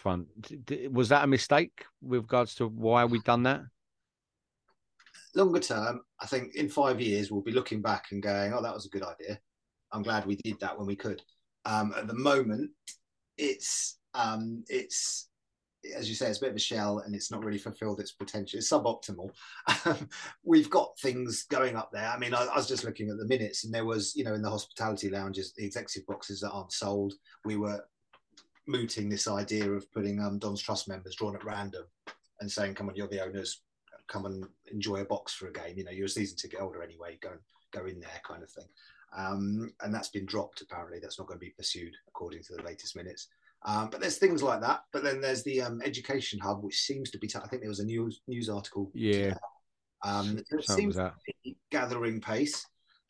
front. Was that a mistake with regards to why we done that? Longer term, I think in 5 years we'll be looking back and going, "Oh, that was a good idea. I'm glad we did that when we could." At the moment, it's as you say, it's a bit of a shell and it's not really fulfilled its potential. It's suboptimal. We've got things going up there. I mean, I was just looking at the minutes, and there was, in the hospitality lounges, the executive boxes that aren't sold. We were mooting this idea of putting Don's Trust members drawn at random and saying, "Come on, you're the owners. Come and enjoy a box for a game. You're a season ticket holder anyway. Go in there," kind of thing. And that's been dropped. Apparently, that's not going to be pursued according to the latest minutes. But there's things like that. But then there's the education hub, which seems to be. I think there was a news article. Yeah. It seems to be gathering pace.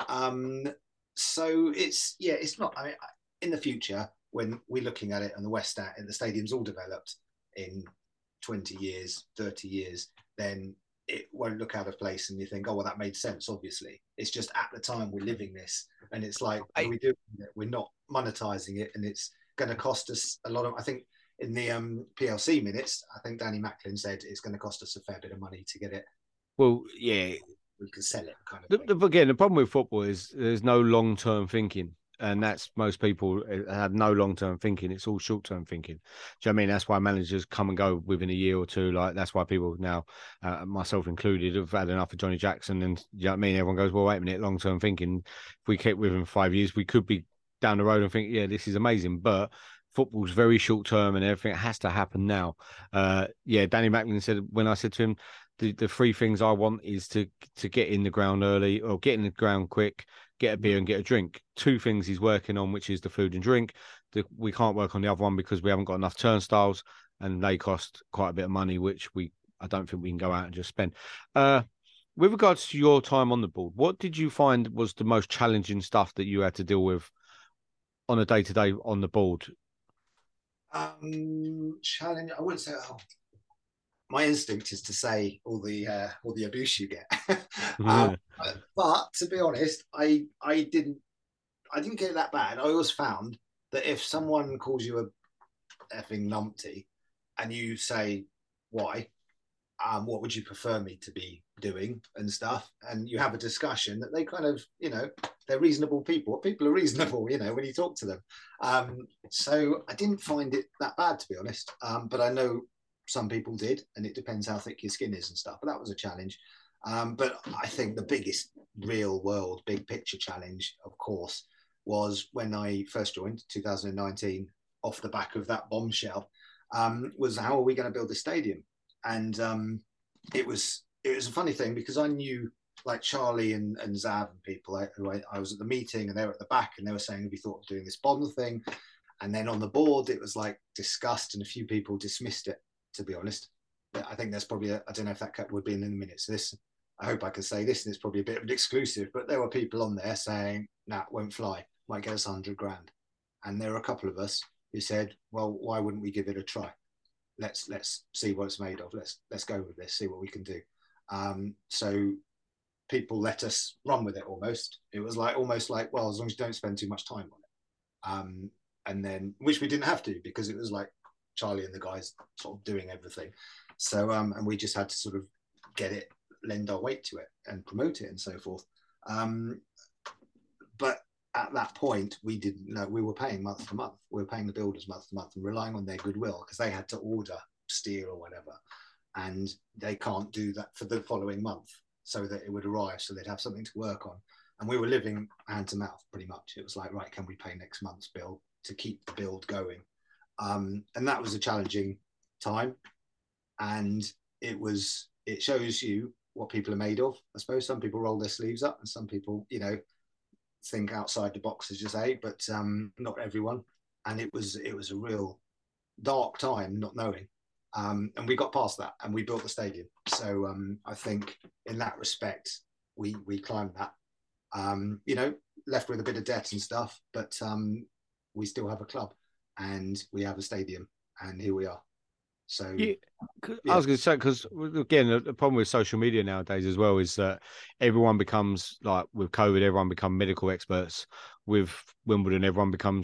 So it's not. I mean, in the future, when we're looking at it and the West End and the stadium's all developed in 20 years, 30 years, then it won't look out of place and you think, "Oh, well, that made sense." Obviously, it's just at the time we're living this, and it's like, what are we doing? We're not monetizing it, and it's going to cost us a lot of. I think in the PLC minutes, I think Danny Macklin said it's going to cost us a fair bit of money to get it. Well, yeah, we can sell it, kind of. Again, the problem with football is there's no long-term thinking. And that's most people have no long-term thinking. It's all short-term thinking. Do you know what I mean? That's why managers come and go within a year or two. Like, that's why people now, myself included, have had enough of Johnny Jackson. And you know what I mean? Everyone goes, "Well, wait a minute, long-term thinking. If we kept with him 5 years, we could be down the road and think, yeah, this is amazing." But football's very short-term and everything has to happen now. Danny Macklin said, when I said to him, the three things I want is to get in the ground early or get in the ground quick, get a beer and get a drink. Two things he's working on, which is the food and drink. We can't work on the other one because we haven't got enough turnstiles and they cost quite a bit of money, which I don't think we can go out and just spend. With regards to your time on the board, what did you find was the most challenging stuff that you had to deal with on a day-to-day on the board? Challenge, I wouldn't say. My instinct is to say all the abuse you get, but to be honest, I didn't get it that bad. I always found that if someone calls you a effing numpty, and you say why, what would you prefer me to be doing and stuff, and you have a discussion, that they kind of, they're reasonable people. People are reasonable, when you talk to them. So I didn't find it that bad, to be honest. But I know some people did, and it depends how thick your skin is and stuff. But that was a challenge. But I think the biggest real world, big picture challenge, of course, was when I first joined, 2019, off the back of that bombshell, was how are we going to build the stadium? And it was a funny thing because I knew, like, Charlie and Zav and people who I was at the meeting, and they were at the back, and they were saying, "Have you thought of doing this bond thing?" And then on the board, it was like discussed, and a few people dismissed it, to be honest. I think there's probably I don't know if that would be in the minutes. This, I hope I can say this, and it's probably a bit of an exclusive, but there were people on there saying, "Nah, won't fly, might get us 100 grand." And there were a couple of us who said, "Well, why wouldn't we give it a try? Let's see what it's made of. Let's go with this, see what we can do." So people let us run with it almost. It was almost like, well, as long as you don't spend too much time on it. And then, which we didn't have to, because it was like Charlie and the guys sort of doing everything. So, and we just had to sort of lend our weight to it and promote it and so forth. But at that point, we didn't know. We were paying month to month. We were paying the builders month to month and relying on their goodwill, because they had to order steel or whatever. And they can't do that for the following month so that it would arrive, so they'd have something to work on. And we were living hand to mouth pretty much. It was like, right, can we pay next month's bill to keep the build going? And that was a challenging time. And it shows you what people are made of. I suppose some people roll their sleeves up and some people, think outside the box, as you say, but not everyone. And it was a real dark time, not knowing. And we got past that and we built the stadium. So I think in that respect, we climbed that, left with a bit of debt and stuff, but we still have a club and we have a stadium, and here we are. So yeah. I was going to say, because again, the problem with social media nowadays as well is that everyone becomes, like with COVID, everyone becomes medical experts. With Wimbledon, everyone becomes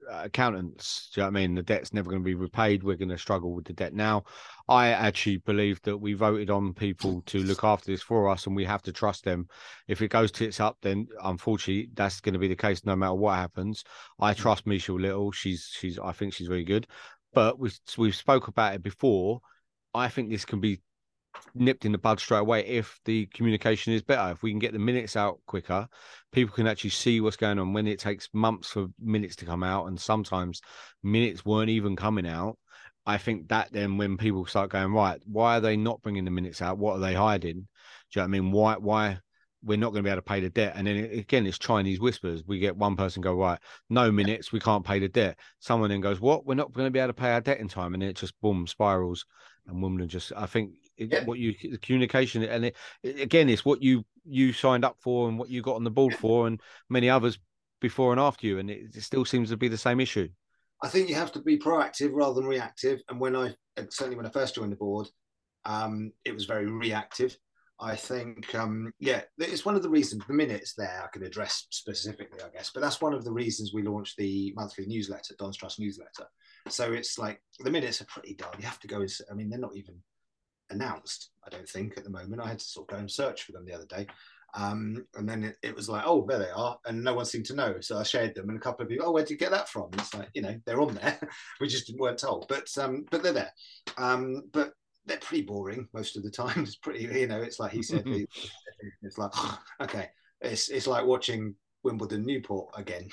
accountants. Do you know what I mean? The debt's never going to be repaid. We're going to struggle with the debt now. I actually believe that we voted on people to look after this for us, and we have to trust them. If it goes tits up, then unfortunately that's going to be the case no matter what happens. I trust Michelle Little. I think she's very good. But we've spoke about it before. I think this can be nipped in the bud straight away if the communication is better. If we can get the minutes out quicker, people can actually see what's going on. When it takes months for minutes to come out, and sometimes minutes weren't even coming out, I think that then when people start going, right, why are they not bringing the minutes out? What are they hiding? Do you know what I mean? Why we're not going to be able to pay the debt? And then again, it's Chinese whispers. We get one person go, right, no minutes, we can't pay the debt. Someone then goes, what? We're not going to be able to pay our debt in time. And then it just boom, spirals. And Wimbledon just, I think, the communication, and again, it's what you signed up for and what you got on the board for, and many others before and after you, and it still seems to be the same issue. I think you have to be proactive rather than reactive. And certainly when I first joined the board, it was very reactive. I think, it's one of the reasons the minutes there I can address specifically, I guess, but that's one of the reasons we launched the monthly newsletter, Don's Trust newsletter. So it's like the minutes are pretty dull. You have to go and, I mean, they're not even announced, I don't think, at the moment. I had to sort of go and search for them the other day. And then it was like, oh, there they are. And no one seemed to know. So I shared them, and a couple of people, oh, where'd you get that from? And it's like, they're on there. We just weren't told. But they're there. But they're pretty boring most of the time. It's pretty, it's like he said, it's like, okay. It's like watching Wimbledon Newport again.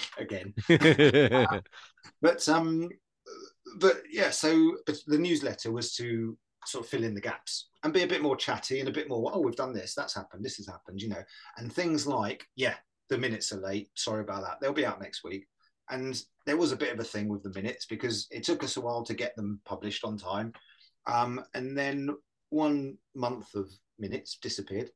But yeah, so the newsletter was to sort of fill in the gaps and be a bit more chatty and a bit more, oh, we've done this, that's happened, this has happened, and things like, the minutes are late, sorry about that, they'll be out next week. And there was a bit of a thing with the minutes because it took us a while to get them published on time. And then 1 month of minutes disappeared.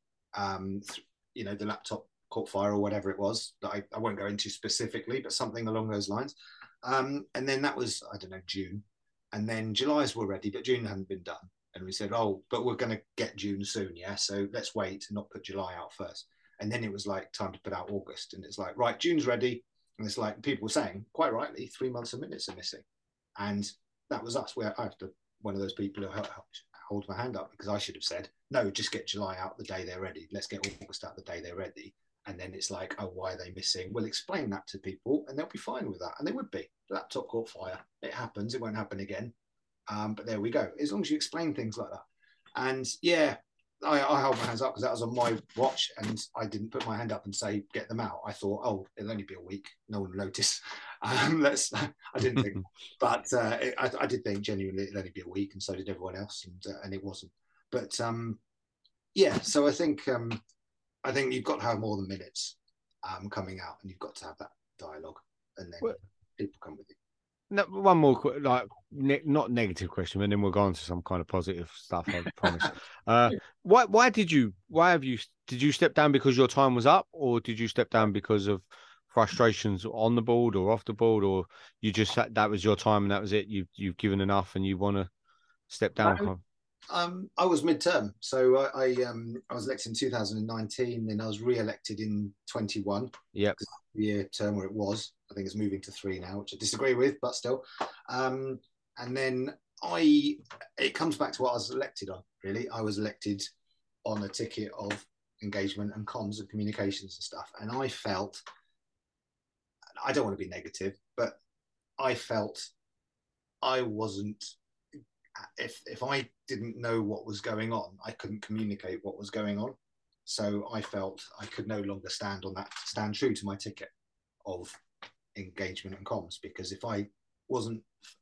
The laptop caught fire or whatever it was that I won't go into specifically, but something along those lines. And then that was, I don't know, June. And then July's were ready, but June hadn't been done. And we said, oh, but we're going to get June soon, yeah? So let's wait and not put July out first. And then it was like time to put out August. And it's like, right, June's ready. And it's like people were saying, quite rightly, 3 months of minutes are missing. And that was us. I have to, one of those people who hold my hand up, because I should have said, no, just get July out the day they're ready. Let's get August out the day they're ready. And then it's like, oh, why are they missing? We'll explain that to people and they'll be fine with that. And they would be. The laptop caught fire. It happens. It won't happen again. But there we go. As long as you explain things like that. And yeah, I held my hands up because that was on my watch and I didn't put my hand up and say, get them out. I thought, oh, it'll only be a week. No one will notice. I didn't think, but I did think genuinely it'll only be a week, and so did everyone else. And it wasn't. But so I think you've got to have more than minutes coming out, and you've got to have that dialogue, and then people come with you. No, one more, not negative question, and then we'll go on to some kind of positive stuff. I promise. Did you step down because your time was up, or did you step down because of frustrations on the board or off the board, or you just that was your time and that was it? You've given enough and you want to step down? I was midterm, so I was elected in 2019, then I was re-elected in 21. Yep. The year term where it was. I think it's moving to 3 now, which I disagree with, but still. And then it comes back to what I was elected on, really. I was elected on a ticket of engagement and comms and communications and stuff. And I felt, I don't want to be negative, but I felt I wasn't, if I didn't know what was going on, I couldn't communicate what was going on. So I felt I could no longer stand true to my ticket of engagement and comms, because if I wasn't,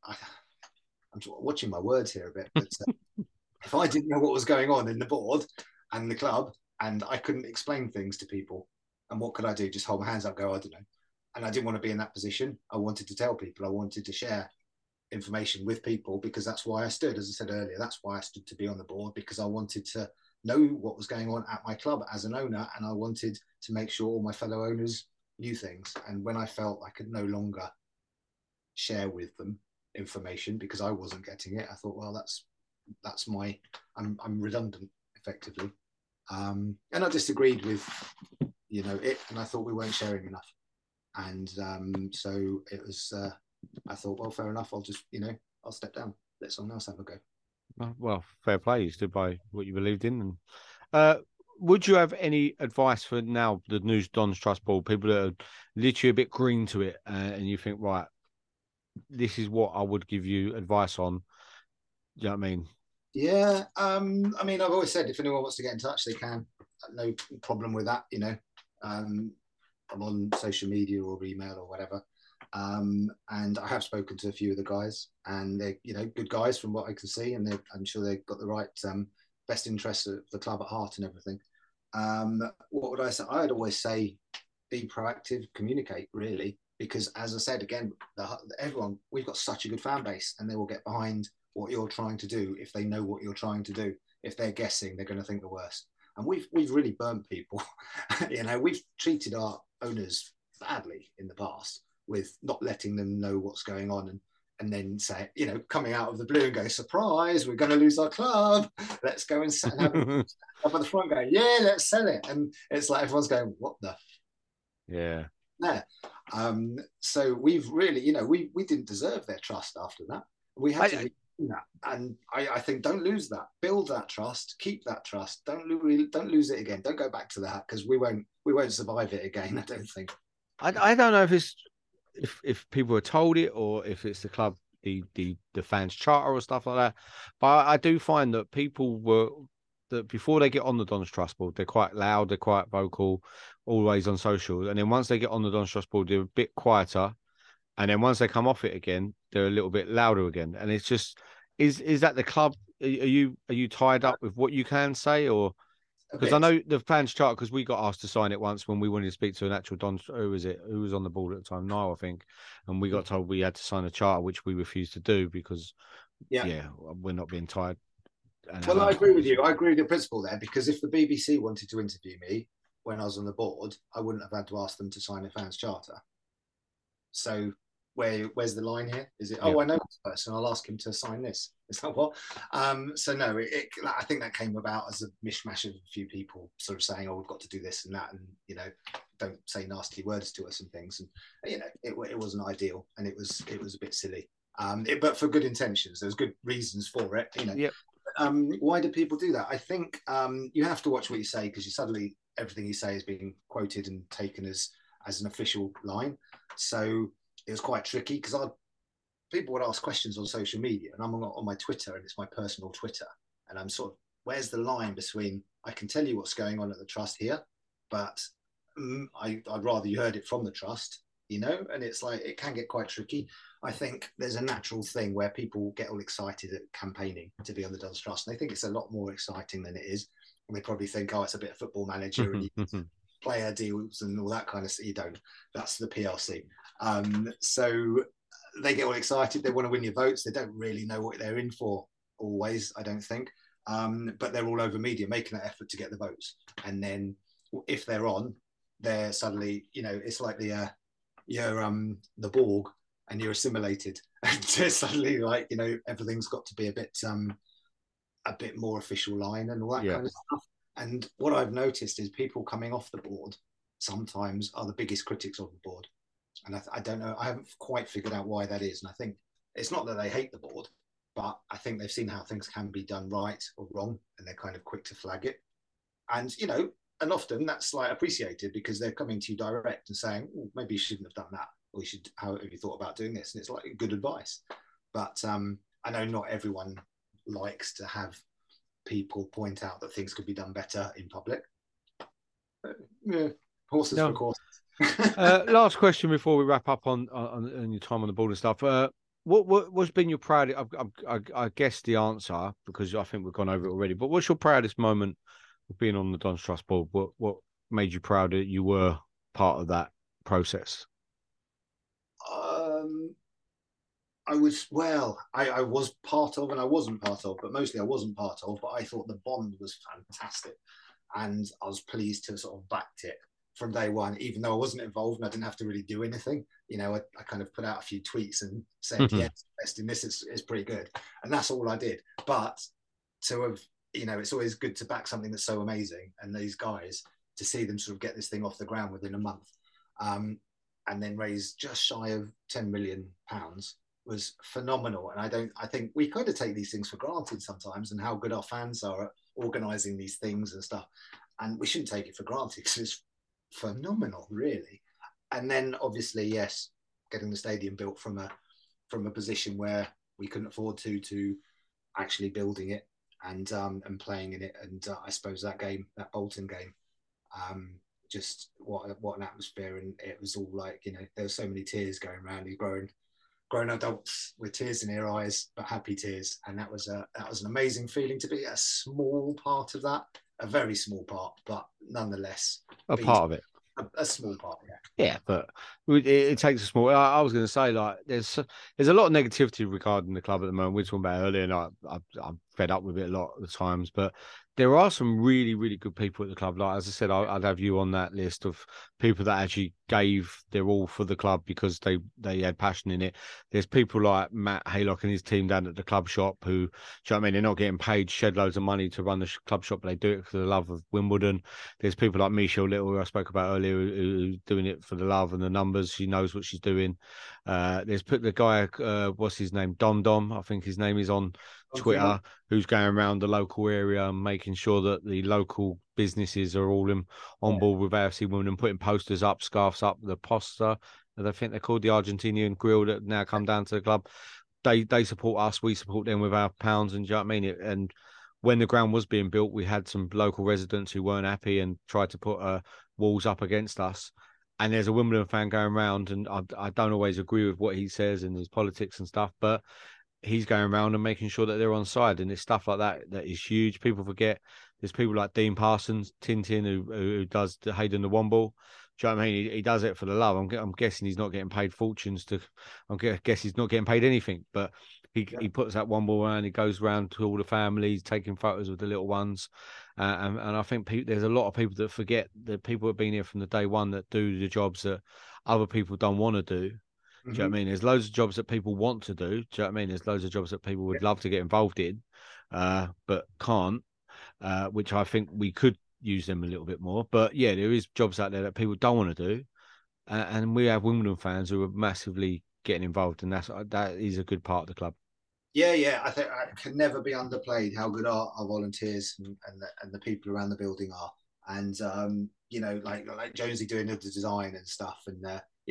I'm watching my words here a bit, but if I didn't know what was going on in the board and the club, and I couldn't explain things to people, and what could I do? Just hold my hands up, go, I don't know. And I didn't want to be in that position. I wanted to tell people, I wanted to share information with people, because that's why I stood, as I said earlier, that's why I stood to be on the board, because I wanted to know what was going on at my club as an owner, and I wanted to make sure all my fellow owners knew things. And when I felt I could no longer share with them information because I wasn't getting it, I thought, well, that's my, I'm redundant effectively. And I disagreed with, it, and I thought we weren't sharing enough. And so it was, I thought, well, fair enough. I'll step down. Let someone else have a go. Well, fair play. You stood by what you believed in. And would you have any advice for now the new Don's Trust Board, people that are literally a bit green to it, and you think, right, this is what I would give you advice on? Do you know what I mean? Yeah. I mean, I've always said if anyone wants to get in touch, they can. No problem with that. I'm on social media or email or whatever. And I have spoken to a few of the guys, and they're good guys from what I can see, and I'm sure they've got the right best interests of the club at heart and everything. What would I say? I'd always say be proactive, communicate, really, because as I said again, everyone, we've got such a good fan base, and they will get behind what you're trying to do if they know what you're trying to do. If they're guessing, they're going to think the worst. And we've really burnt people. We've treated our owners badly in the past with not letting them know what's going on, and then say, coming out of the blue and go, surprise, we're going to lose our club. Let's go and have up at the front going, yeah, let's sell it. And it's like everyone's going, what the? Yeah. Yeah. So we've really, we didn't deserve their trust after that. We had to do that. And I think don't lose that. Build that trust. Keep that trust. Don't lose it again. Don't go back to that, because we won't survive it again, I don't think. I don't know if it's if people are told it or if it's the club, the fans charter or stuff like that. But I do find that people that before they get on the Don's Trust Board, they're quite loud, they're quite vocal, always on social. And then once they get on the Don's Trust Board, they're a bit quieter. And then once they come off it again, they're a little bit louder again. And it's just, is that the club? Are you tied up with what you can say, or? Because I know the fans charter, because we got asked to sign it once when we wanted to speak to an actual Don. Who was it? Who was on the board at the time? Niall, I think. And we got told we had to sign a charter, which we refused to do because, we're not being tied. Well, I agree with you. I agree with your principle there, because if the BBC wanted to interview me when I was on the board, I wouldn't have had to ask them to sign a fans charter. So where's the line here? Is it, I know this person, I'll ask him to sign this. Is that what? So no, I think that came about as a mishmash of a few people sort of saying, we've got to do this and that, and don't say nasty words to us and things. And it wasn't ideal, and it was a bit silly. But for good intentions, there's good reasons for it. Yep. Why do people do that? I think you have to watch what you say, because suddenly everything you say is being quoted and taken as an official line. So it was quite tricky, because people would ask questions on social media, and I'm on my Twitter, and it's my personal Twitter, and I'm sort of, where's the line between I can tell you what's going on at the trust here, but I'd rather you heard it from the trust, and it's like, it can get quite tricky. I think there's a natural thing where people get all excited at campaigning to be on the Don's Trust, and they think it's a lot more exciting than it is, and they probably think, it's a bit of Football Manager and player deals and all that kind of stuff. You don't. That's the PLC. So they get all excited. They want to win your votes. They don't really know what they're in for always, I don't think. But they're all over media making that effort to get the votes. And then if they're on, they're suddenly, it's like you're the Borg and you're assimilated. And suddenly, like, everything's got to be a bit more official line and all that kind of stuff. And what I've noticed is people coming off the board sometimes are the biggest critics of the board. And I don't know, I haven't quite figured out why that is. And I think it's not that they hate the board, but I think they've seen how things can be done right or wrong, and they're kind of quick to flag it. And, and often that's like appreciated, because they're coming to you direct and saying, maybe you shouldn't have done that, or how have you thought about doing this? And it's like good advice. But I know not everyone likes to have people point out that things could be done better in public. Horses for courses. Last question before we wrap up on your time on the board and stuff. What's been your proudest? I guess the answer, because I think we've gone over it already. But what's your proudest moment of being on the Don's Trust Board? What made you proud that you were part of that process? I was part of, and I wasn't part of, but mostly I wasn't part of. But I thought the bond was fantastic, and I was pleased to sort of backed it from day one, even though I wasn't involved and I didn't have to really do anything. I kind of put out a few tweets and said, yes, best in this is pretty good. And that's all I did. But to have, it's always good to back something that's so amazing. And these guys, to see them sort of get this thing off the ground within a month. and then raise just shy of £10 million was phenomenal. And I think we kind of take these things for granted sometimes, and how good our fans are at organising these things and stuff. And we shouldn't take it for granted because it's phenomenal, really. And then obviously, yes, getting the stadium built from a position where we couldn't afford to actually building it and playing in it. And I suppose that Bolton game, just what an atmosphere. And it was all like, there were so many tears going around. These grown adults with tears in their eyes, but happy tears. And that was an amazing feeling to be a small part of that, a very small part, but nonetheless a part of it. A small part, yeah. Yeah, but it takes a small. I was going to say, like, there's a lot of negativity regarding the club at the moment. We were talking about it earlier, and I'm fed up with it a lot of the times. But there are some really, really good people at the club. Like, as I said, I'd have you on that list of people that actually gave their all for the club because they had passion in it. There's people like Matt Haylock and his team down at the club shop who, do you know what I mean? They're not getting paid shed loads of money to run the club shop, but they do it for the love of Wimbledon. There's people like Michelle Little, who I spoke about earlier, who's doing it for the love and the numbers. She knows what she's doing. There's the guy, what's his name? Dom, I think his name is on Twitter, who's going around the local area and making sure that the local businesses are all on board with AFC Women and putting posters up, scarves up, the poster, I think they're called, the Argentinian grill that now come down to the club. They support us, we support them with our pounds, and do you know what I mean? And when the ground was being built, we had some local residents who weren't happy and tried to put walls up against us. And there's a Wimbledon fan going around, and I don't always agree with what he says and his politics and stuff, but he's going around and making sure that they're on side. And it's stuff like that is huge. People forget there's people like Dean Parsons, Tintin, who does the Hayden the Womble. Do you know what I mean? He does it for the love. I'm guessing he's not getting paid fortunes I guess he's not getting paid anything, but he puts that Womble around. He goes around to all the families, taking photos with the little ones. And I think there's a lot of people that forget that people have been here from the day one that do the jobs that other people don't want to do. Do you know what I mean? There's loads of jobs that people want to do. Do you know what I mean? There's loads of jobs that people would love to get involved in, but can't, which I think we could use them a little bit more. But yeah, there is jobs out there that people don't want to do. And we have Wimbledon fans who are massively getting involved, and that is a good part of the club. Yeah. I think it can never be underplayed how good our volunteers and the people around the building are. And, like Jonesy doing the design and stuff. And,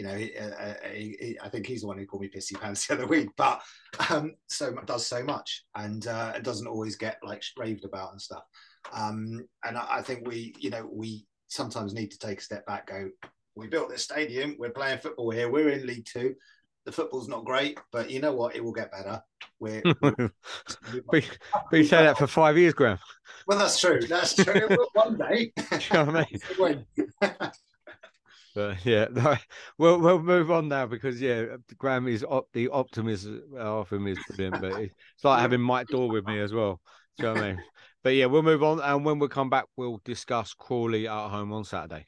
I think he's the one who called me pissy pants the other week, but does so much, and it doesn't always get like raved about and stuff. And I think we sometimes need to take a step back. We built this stadium. We're playing football here. We're in League Two. The football's not great, but you know what? It will get better. We say that for 5 years, Graham. Well, that's true. It will one day. You know what I mean? But yeah, no, we'll move on now because Graham is the optimism of him is brilliant, but it's like having Mike Dorr with me as well. Do you know what I mean? But yeah, we'll move on, and when we come back, we'll discuss Crawley at home on Saturday.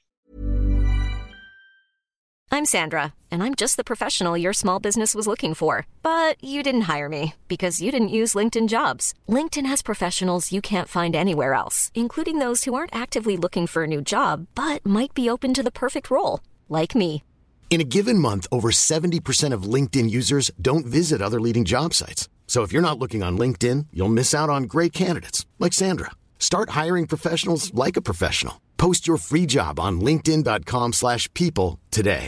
I'm Sandra, and I'm just the professional your small business was looking for. But you didn't hire me because you didn't use LinkedIn Jobs. LinkedIn has professionals you can't find anywhere else, including those who aren't actively looking for a new job, but might be open to the perfect role, like me. In a given month, over 70% of LinkedIn users don't visit other leading job sites. So if you're not looking on LinkedIn, you'll miss out on great candidates like Sandra. Start hiring professionals like a professional. Post your free job on linkedin.com/people today.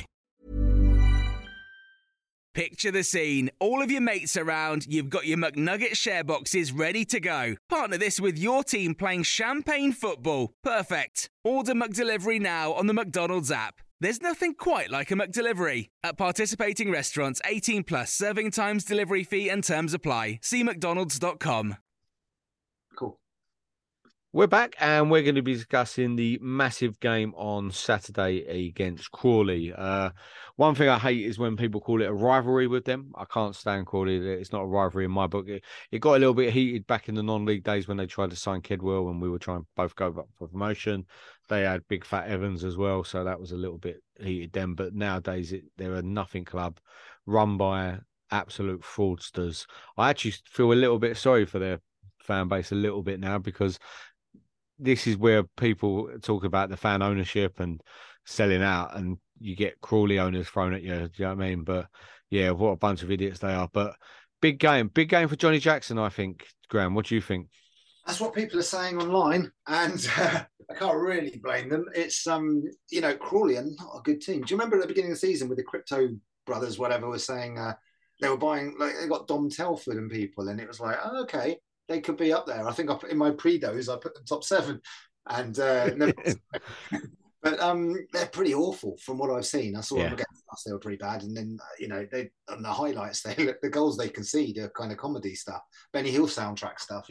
Picture the scene. All of your mates around, you've got your McNugget share boxes ready to go. Partner this with your team playing champagne football. Perfect. Order McDelivery now on the McDonald's app. There's nothing quite like a McDelivery. At participating restaurants, 18 plus, serving times, delivery fee and terms apply. See mcdonalds.com. Cool. We're back, and we're going to be discussing the massive game on Saturday against Crawley. One thing I hate is when people call it a rivalry with them. I can't stand Crawley. It's not a rivalry in my book. It got a little bit heated back in the non-league days when they tried to sign Kedwell and we were trying to both go up for promotion. They had Big Fat Evans as well, so that was a little bit heated then. But nowadays, they're a nothing club run by absolute fraudsters. I actually feel a little bit sorry for their fan base a little bit now because this is where people talk about the fan ownership and selling out, and you get Crawley owners thrown at you. Do you know what I mean? But yeah, what a bunch of idiots they are. But big game for Johnny Jackson, I think. Graham, what do you think? That's what people are saying online, and I can't really blame them. It's Crawley are not a good team. Do you remember at the beginning of the season with the Crypto brothers, whatever, was saying they were buying, like, they got Dom Telford and people, and it was like, oh, okay, they could be up there. I think in my pre-dose I put them top 7, and but they're pretty awful from what I've seen. I saw them against us; they were pretty bad. And then they on the highlights, the goals they concede are kind of comedy stuff, Benny Hill soundtrack stuff.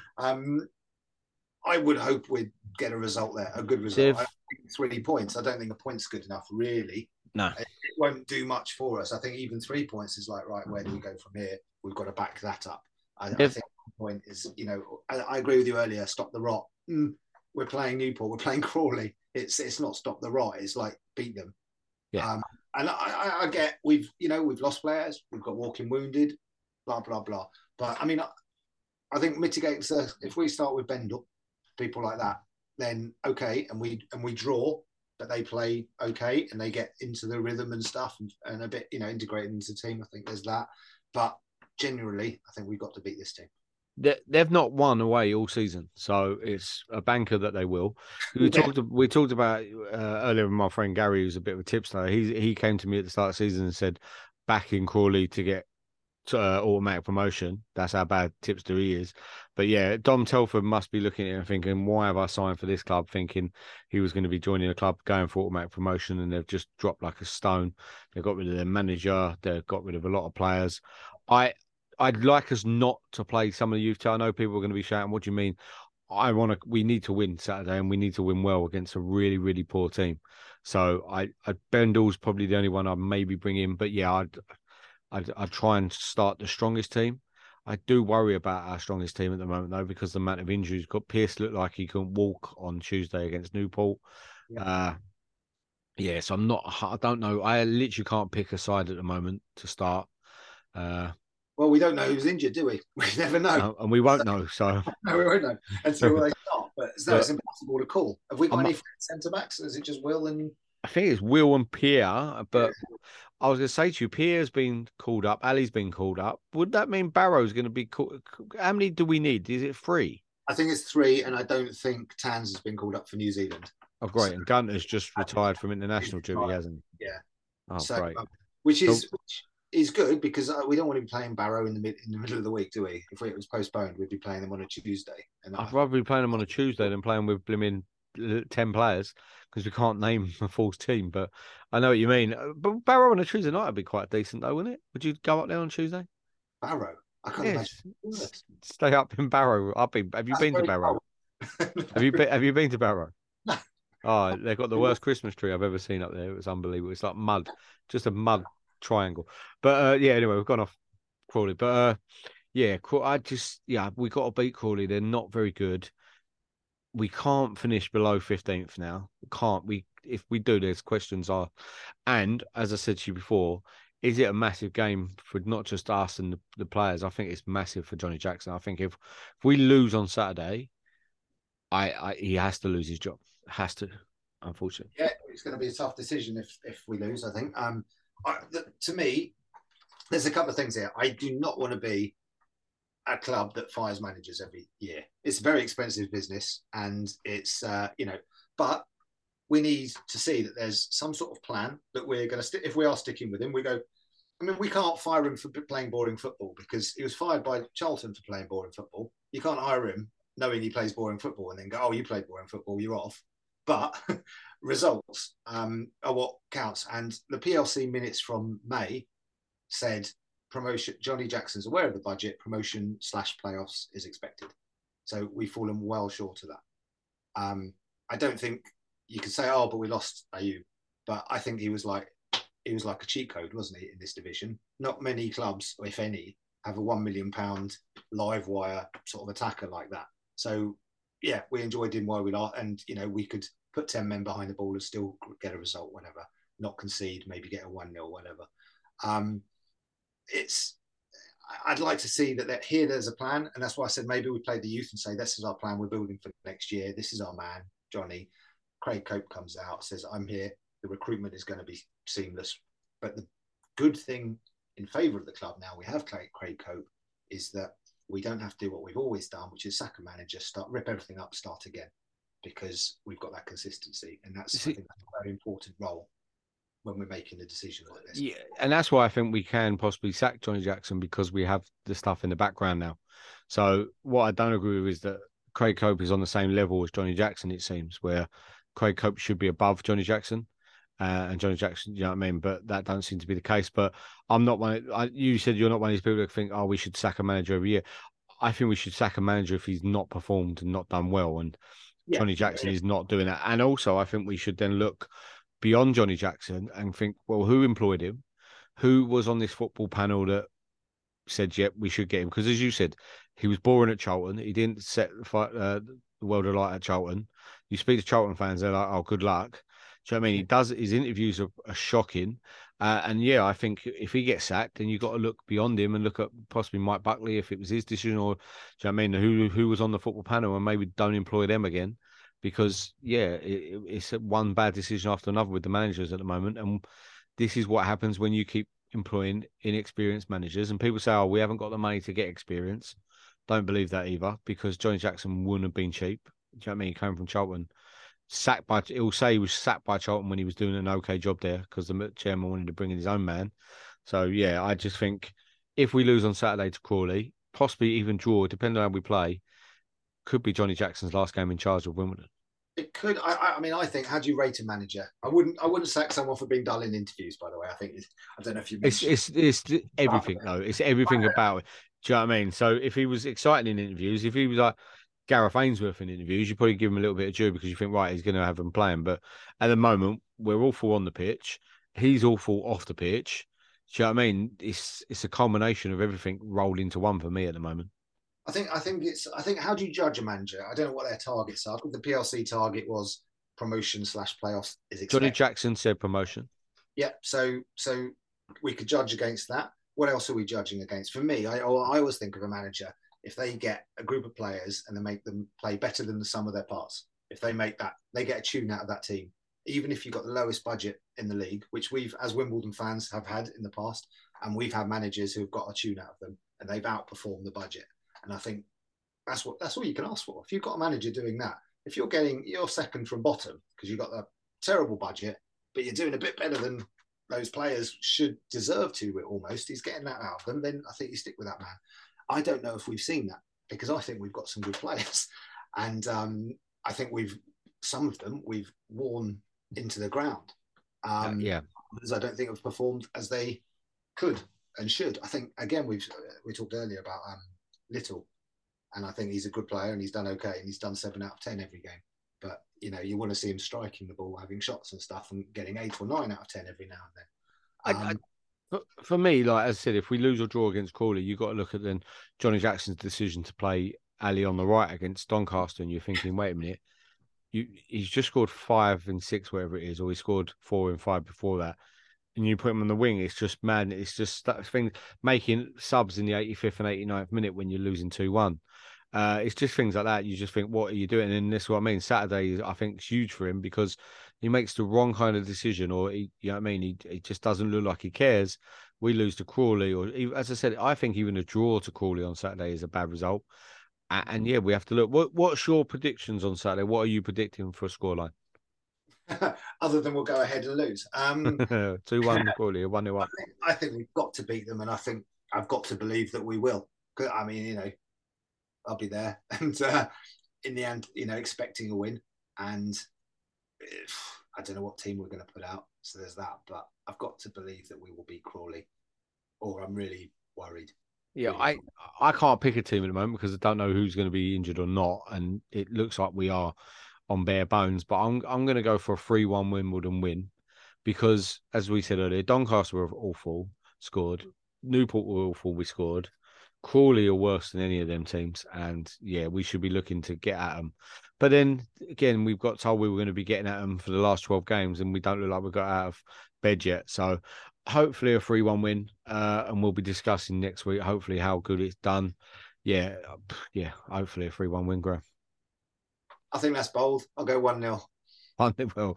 I would hope we'd get a result there, a good result. I think 3 points. I don't think a point's good enough, really. No, it won't do much for us. I think even 3 points is like, right, where do we go from here? We've got to back that up. I think the point is, I agree with you earlier. Stop the rot. We're playing Newport. We're playing Crawley. It's not stop the rot. It's like beat them. Yeah. And I get we've lost players. We've got walking wounded. Blah blah blah. But I mean, I think mitigates if we start with Bendel, people like that, then okay, and we draw, but they play okay and they get into the rhythm and stuff and a bit integrated into the team. I think there's that. But generally, I think we've got to beat this team. They've not won away all season, so it's a banker that they will. We talked about earlier with my friend Gary, who's a bit of a tipster. He came to me at the start of the season and said, backing Crawley to get automatic promotion. That's how bad tipster he is. But yeah, Dom Telford must be looking at it and thinking, why have I signed for this club? Thinking he was going to be joining a club going for automatic promotion, and they've just dropped like a stone. They got rid of their manager. They got rid of a lot of players. I'd like us not to play some of the youth. I know people are going to be shouting, what do you mean? We need to win Saturday, and we need to win well against a really, really poor team. So Bendel's probably the only one I'd maybe bring in. But yeah, I'd try and start the strongest team. I do worry about our strongest team at the moment, though, because the amount of injuries. Got Pearce looked like he couldn't walk on Tuesday against Newport. Yeah. So I don't know. I literally can't pick a side at the moment to start. Well, we don't know who's injured, do we? We never know. No, and we won't know. So no, we won't know until they start. But it's impossible to call. Have we got any centre-backs? Is it just Will and... I think it's Will and Pierre, but I was going to say to you, Pierre's been called up. Ali's been called up. Would that mean Barrow's going to be called? How many do we need? Is it 3? I think it's 3, and I don't think Tans has been called up for New Zealand. Oh, great. And Gunter's just retired from international duty, hasn't he? Yeah. Oh, great. Which is good, because we don't want to be playing Barrow in the middle of the week, do we? If it was postponed, we'd be playing them on a Tuesday. And I'd rather be playing them on a Tuesday than playing with blimmin' 10 players, because we can't name a full team. But I know what you mean. But Barrow on a Tuesday night would be quite decent, though, wouldn't it? Would you go up there on Tuesday? Barrow? I can't imagine. Stay up in Barrow. Have you been to Barrow? Have you been to Barrow? No. Oh, they've got the worst Christmas tree I've ever seen up there. It was unbelievable. It's like mud, just a mud triangle. But anyway, we've gone off Crawley. But we got to beat Crawley. They're not very good. We can't finish below 15th now. If we do, there's questions are. And as I said to you before, is it a massive game for not just us and the players? I think it's massive for Johnny Jackson. I think if we lose on Saturday, he has to lose his job. Has to, unfortunately. Yeah, it's going to be a tough decision if we lose, I think. To me, there's a couple of things here. I do not want to be a club that fires managers every year. It's a very expensive business, and it's but we need to see that there's some sort of plan that we're going to if we are sticking with him. We can't fire him for playing boring football, because he was fired by Charlton for playing boring football. You can't hire him knowing he plays boring football and then go, oh, you played boring football, you're off. But results are what counts. And the PLC minutes from May said promotion. Johnny Jackson's aware of the budget. Promotion / playoffs is expected. So we've fallen well short of that. I don't think you could say, oh, but we lost AU. But I think he was like a cheat code, wasn't he, in this division? Not many clubs, if any, have a £1 million live wire sort of attacker like that. So yeah, we enjoyed him while we lost, and we could put 10 men behind the ball and still get a result, whenever, not concede, maybe get a 1-0, whatever. I'd like to see that here there's a plan, and that's why I said maybe we play the youth and say this is our plan. We're building for next year. This is our man, Johnny. Craig Cope comes out, says I'm here. The recruitment is going to be seamless. But the good thing in favour of the club now we have Craig Cope is that we don't have to do what we've always done, which is sack a manager, rip everything up, start again, because we've got that consistency, and that's I think that's a very important role when we're making a decision like this. Yeah, and that's why I think we can possibly sack Johnny Jackson, because we have the stuff in the background now. So what I don't agree with is that Craig Cope is on the same level as Johnny Jackson, it seems, where Craig Cope should be above Johnny Jackson. And Johnny Jackson, you know what I mean? But that don't seem to be the case. But I'm not one. You said you're not one of these people that think, oh, we should sack a manager every year. I think we should sack a manager if he's not performed and not done well. And Johnny Jackson is not doing that. And also, I think we should then look beyond Johnny Jackson and think, well, who employed him? Who was on this football panel that said, yep, we should get him? Because as you said, he was boring at Charlton. He didn't set the world alight at Charlton. You speak to Charlton fans, they're like, oh, good luck. Do you know what I mean? He does. His interviews are shocking, and yeah, I think if he gets sacked, then you've got to look beyond him and look at possibly Mike Buckley if it was his decision, or do you know what I mean? Who was on the football panel, and maybe don't employ them again, because yeah, it's one bad decision after another with the managers at the moment, and this is what happens when you keep employing inexperienced managers. And people say, "Oh, we haven't got the money to get experience." Don't believe that either, because Johnny Jackson wouldn't have been cheap. Do you know what I mean? He came from Charlton. He'll say he was sacked by Charlton when he was doing an okay job there because the chairman wanted to bring in his own man. So yeah, I just think if we lose on Saturday to Crawley, possibly even draw, depending on how we play, could be Johnny Jackson's last game in charge of Wimbledon. It could. I mean, I think. How do you rate a manager? I wouldn't sack someone for being dull in interviews. By the way, I think I don't know if you. It's everything though. It's everything about it. Do you know what I mean? So if he was exciting in interviews, if he was like Gareth Ainsworth in interviews, you probably give him a little bit of due because you think, right, he's going to have him playing. But at the moment, we're awful on the pitch. He's awful off the pitch. Do you know what I mean? It's a culmination of everything rolled into one for me at the moment. I think how do you judge a manager? I don't know what their targets are. The PLC target was promotion / playoffs. Johnny Jackson said promotion. Yeah, so we could judge against that. What else are we judging against? For me, I always think of a manager, if they get a group of players and they make them play better than the sum of their parts, if they make that, they get a tune out of that team. Even if you've got the lowest budget in the league, which we've, as Wimbledon fans, have had in the past, and we've had managers who've got a tune out of them and they've outperformed the budget. And I think that's all you can ask for. If you've got a manager doing that, if you're second from bottom because you've got a terrible budget, but you're doing a bit better than those players should deserve to, almost, he's getting that out of them, then I think you stick with that man. I don't know if we've seen that, because I think we've got some good players. And I think some of them we've worn into the ground. Because I don't think have performed as they could and should. I think, again, we talked earlier about Little, and I think he's a good player and he's done okay, and he's done 7 out of 10 every game. But, you want to see him striking the ball, having shots and stuff, and getting 8 or 9 out of 10 every now and then. For me, like as I said, if we lose or draw against Crawley, you've got to look at then Johnny Jackson's decision to play Ali on the right against Doncaster, and you're thinking, wait a minute, he's just scored 5 and 6, whatever it is, or he scored 4 and 5 before that, and you put him on the wing. It's just mad. It's just that thing, making subs in the 85th and 89th minute when you're losing 2-1. It's just things like that. You just think, what are you doing? And this is what I mean. Saturday, I think, is huge for him because he makes the wrong kind of decision, or you know what I mean. He just doesn't look like he cares. We lose to Crawley, or as I said, I think even a draw to Crawley on Saturday is a bad result. And yeah, we have to look. What's your predictions on Saturday? What are you predicting for a scoreline? Other than we'll go ahead and lose. 2-1 Crawley, 1-0 up. I think we've got to beat them, and I think I've got to believe that we will. I mean, I'll be there, and in the end, expecting a win. And I don't know what team we're going to put out, so there's that. But I've got to believe that we will beat Crawley, or I'm really worried. Yeah, I can't pick a team at the moment because I don't know who's going to be injured or not, and it looks like we are on bare bones. But I'm going to go for a 3-1 Wimbledon win because, as we said earlier, Doncaster were awful, scored. Newport were awful, we scored. Crawley are worse than any of them teams, and yeah, we should be looking to get at them. But then again, we've got told we were going to be getting at them for the last 12 games, and we don't look like we got out of bed yet. So hopefully a 3-1 win, and we'll be discussing next week, hopefully, how good it's done. Yeah, hopefully a 3-1 win, Graham. I think that's bold. I'll go 1-0. 1-0. Well,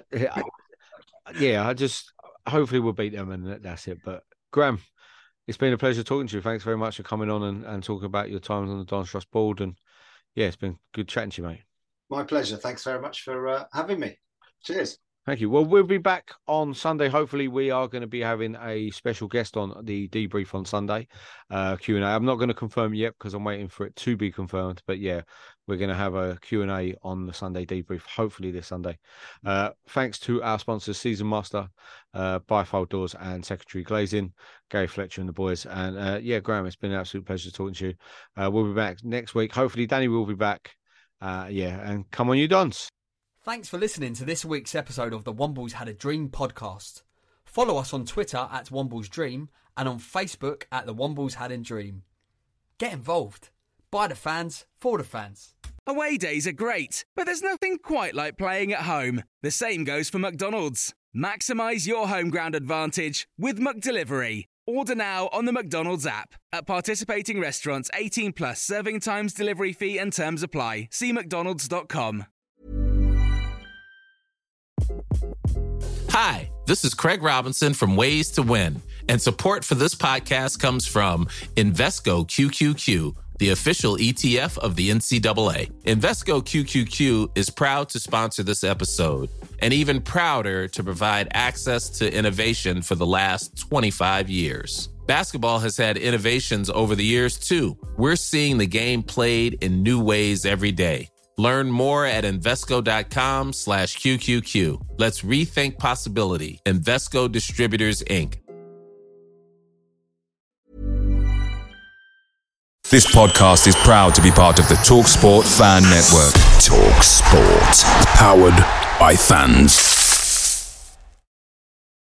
I just hopefully we'll beat them, and that's it. But Graham, it's been a pleasure talking to you. Thanks very much for coming on and talking about your times on the Darn's Trust board. And yeah, it's been good chatting to you, mate. My pleasure. Thanks very much for having me. Cheers. Thank you. Well, we'll be back on Sunday. Hopefully, we are going to be having a special guest on the debrief on Sunday, Q&A. I'm not going to confirm yet because I'm waiting for it to be confirmed. But yeah, we're going to have a Q&A on the Sunday debrief, hopefully this Sunday. Thanks to our sponsors, Season Master, Bifold Doors and Secretary Glazing, Gary Fletcher and the boys. And Graham, it's been an absolute pleasure talking to you. We'll be back next week. Hopefully, Danny will be back. And come on, you Dons. Thanks for listening to this week's episode of the Wombles Had a Dream podcast. Follow us on Twitter at Wombles Dream and on Facebook at the Wombles Had a Dream. Get involved. By the fans, for the fans. Away days are great, but there's nothing quite like playing at home. The same goes for McDonald's. Maximise your home ground advantage with McDelivery. Order now on the McDonald's app. At participating restaurants, 18 plus, serving times, delivery fee and terms apply. See mcdonalds.com. Hi, this is Craig Robinson from Ways to Win, and support for this podcast comes from Invesco QQQ, the official ETF of the NCAA. Invesco QQQ is proud to sponsor this episode, and even prouder to provide access to innovation for the last 25 years. Basketball has had innovations over the years, too. We're seeing the game played in new ways every day. Learn more at Invesco.com/QQQ. Let's rethink possibility. Invesco Distributors, Inc. This podcast is proud to be part of the TalkSport Fan Network. TalkSport. Powered by fans.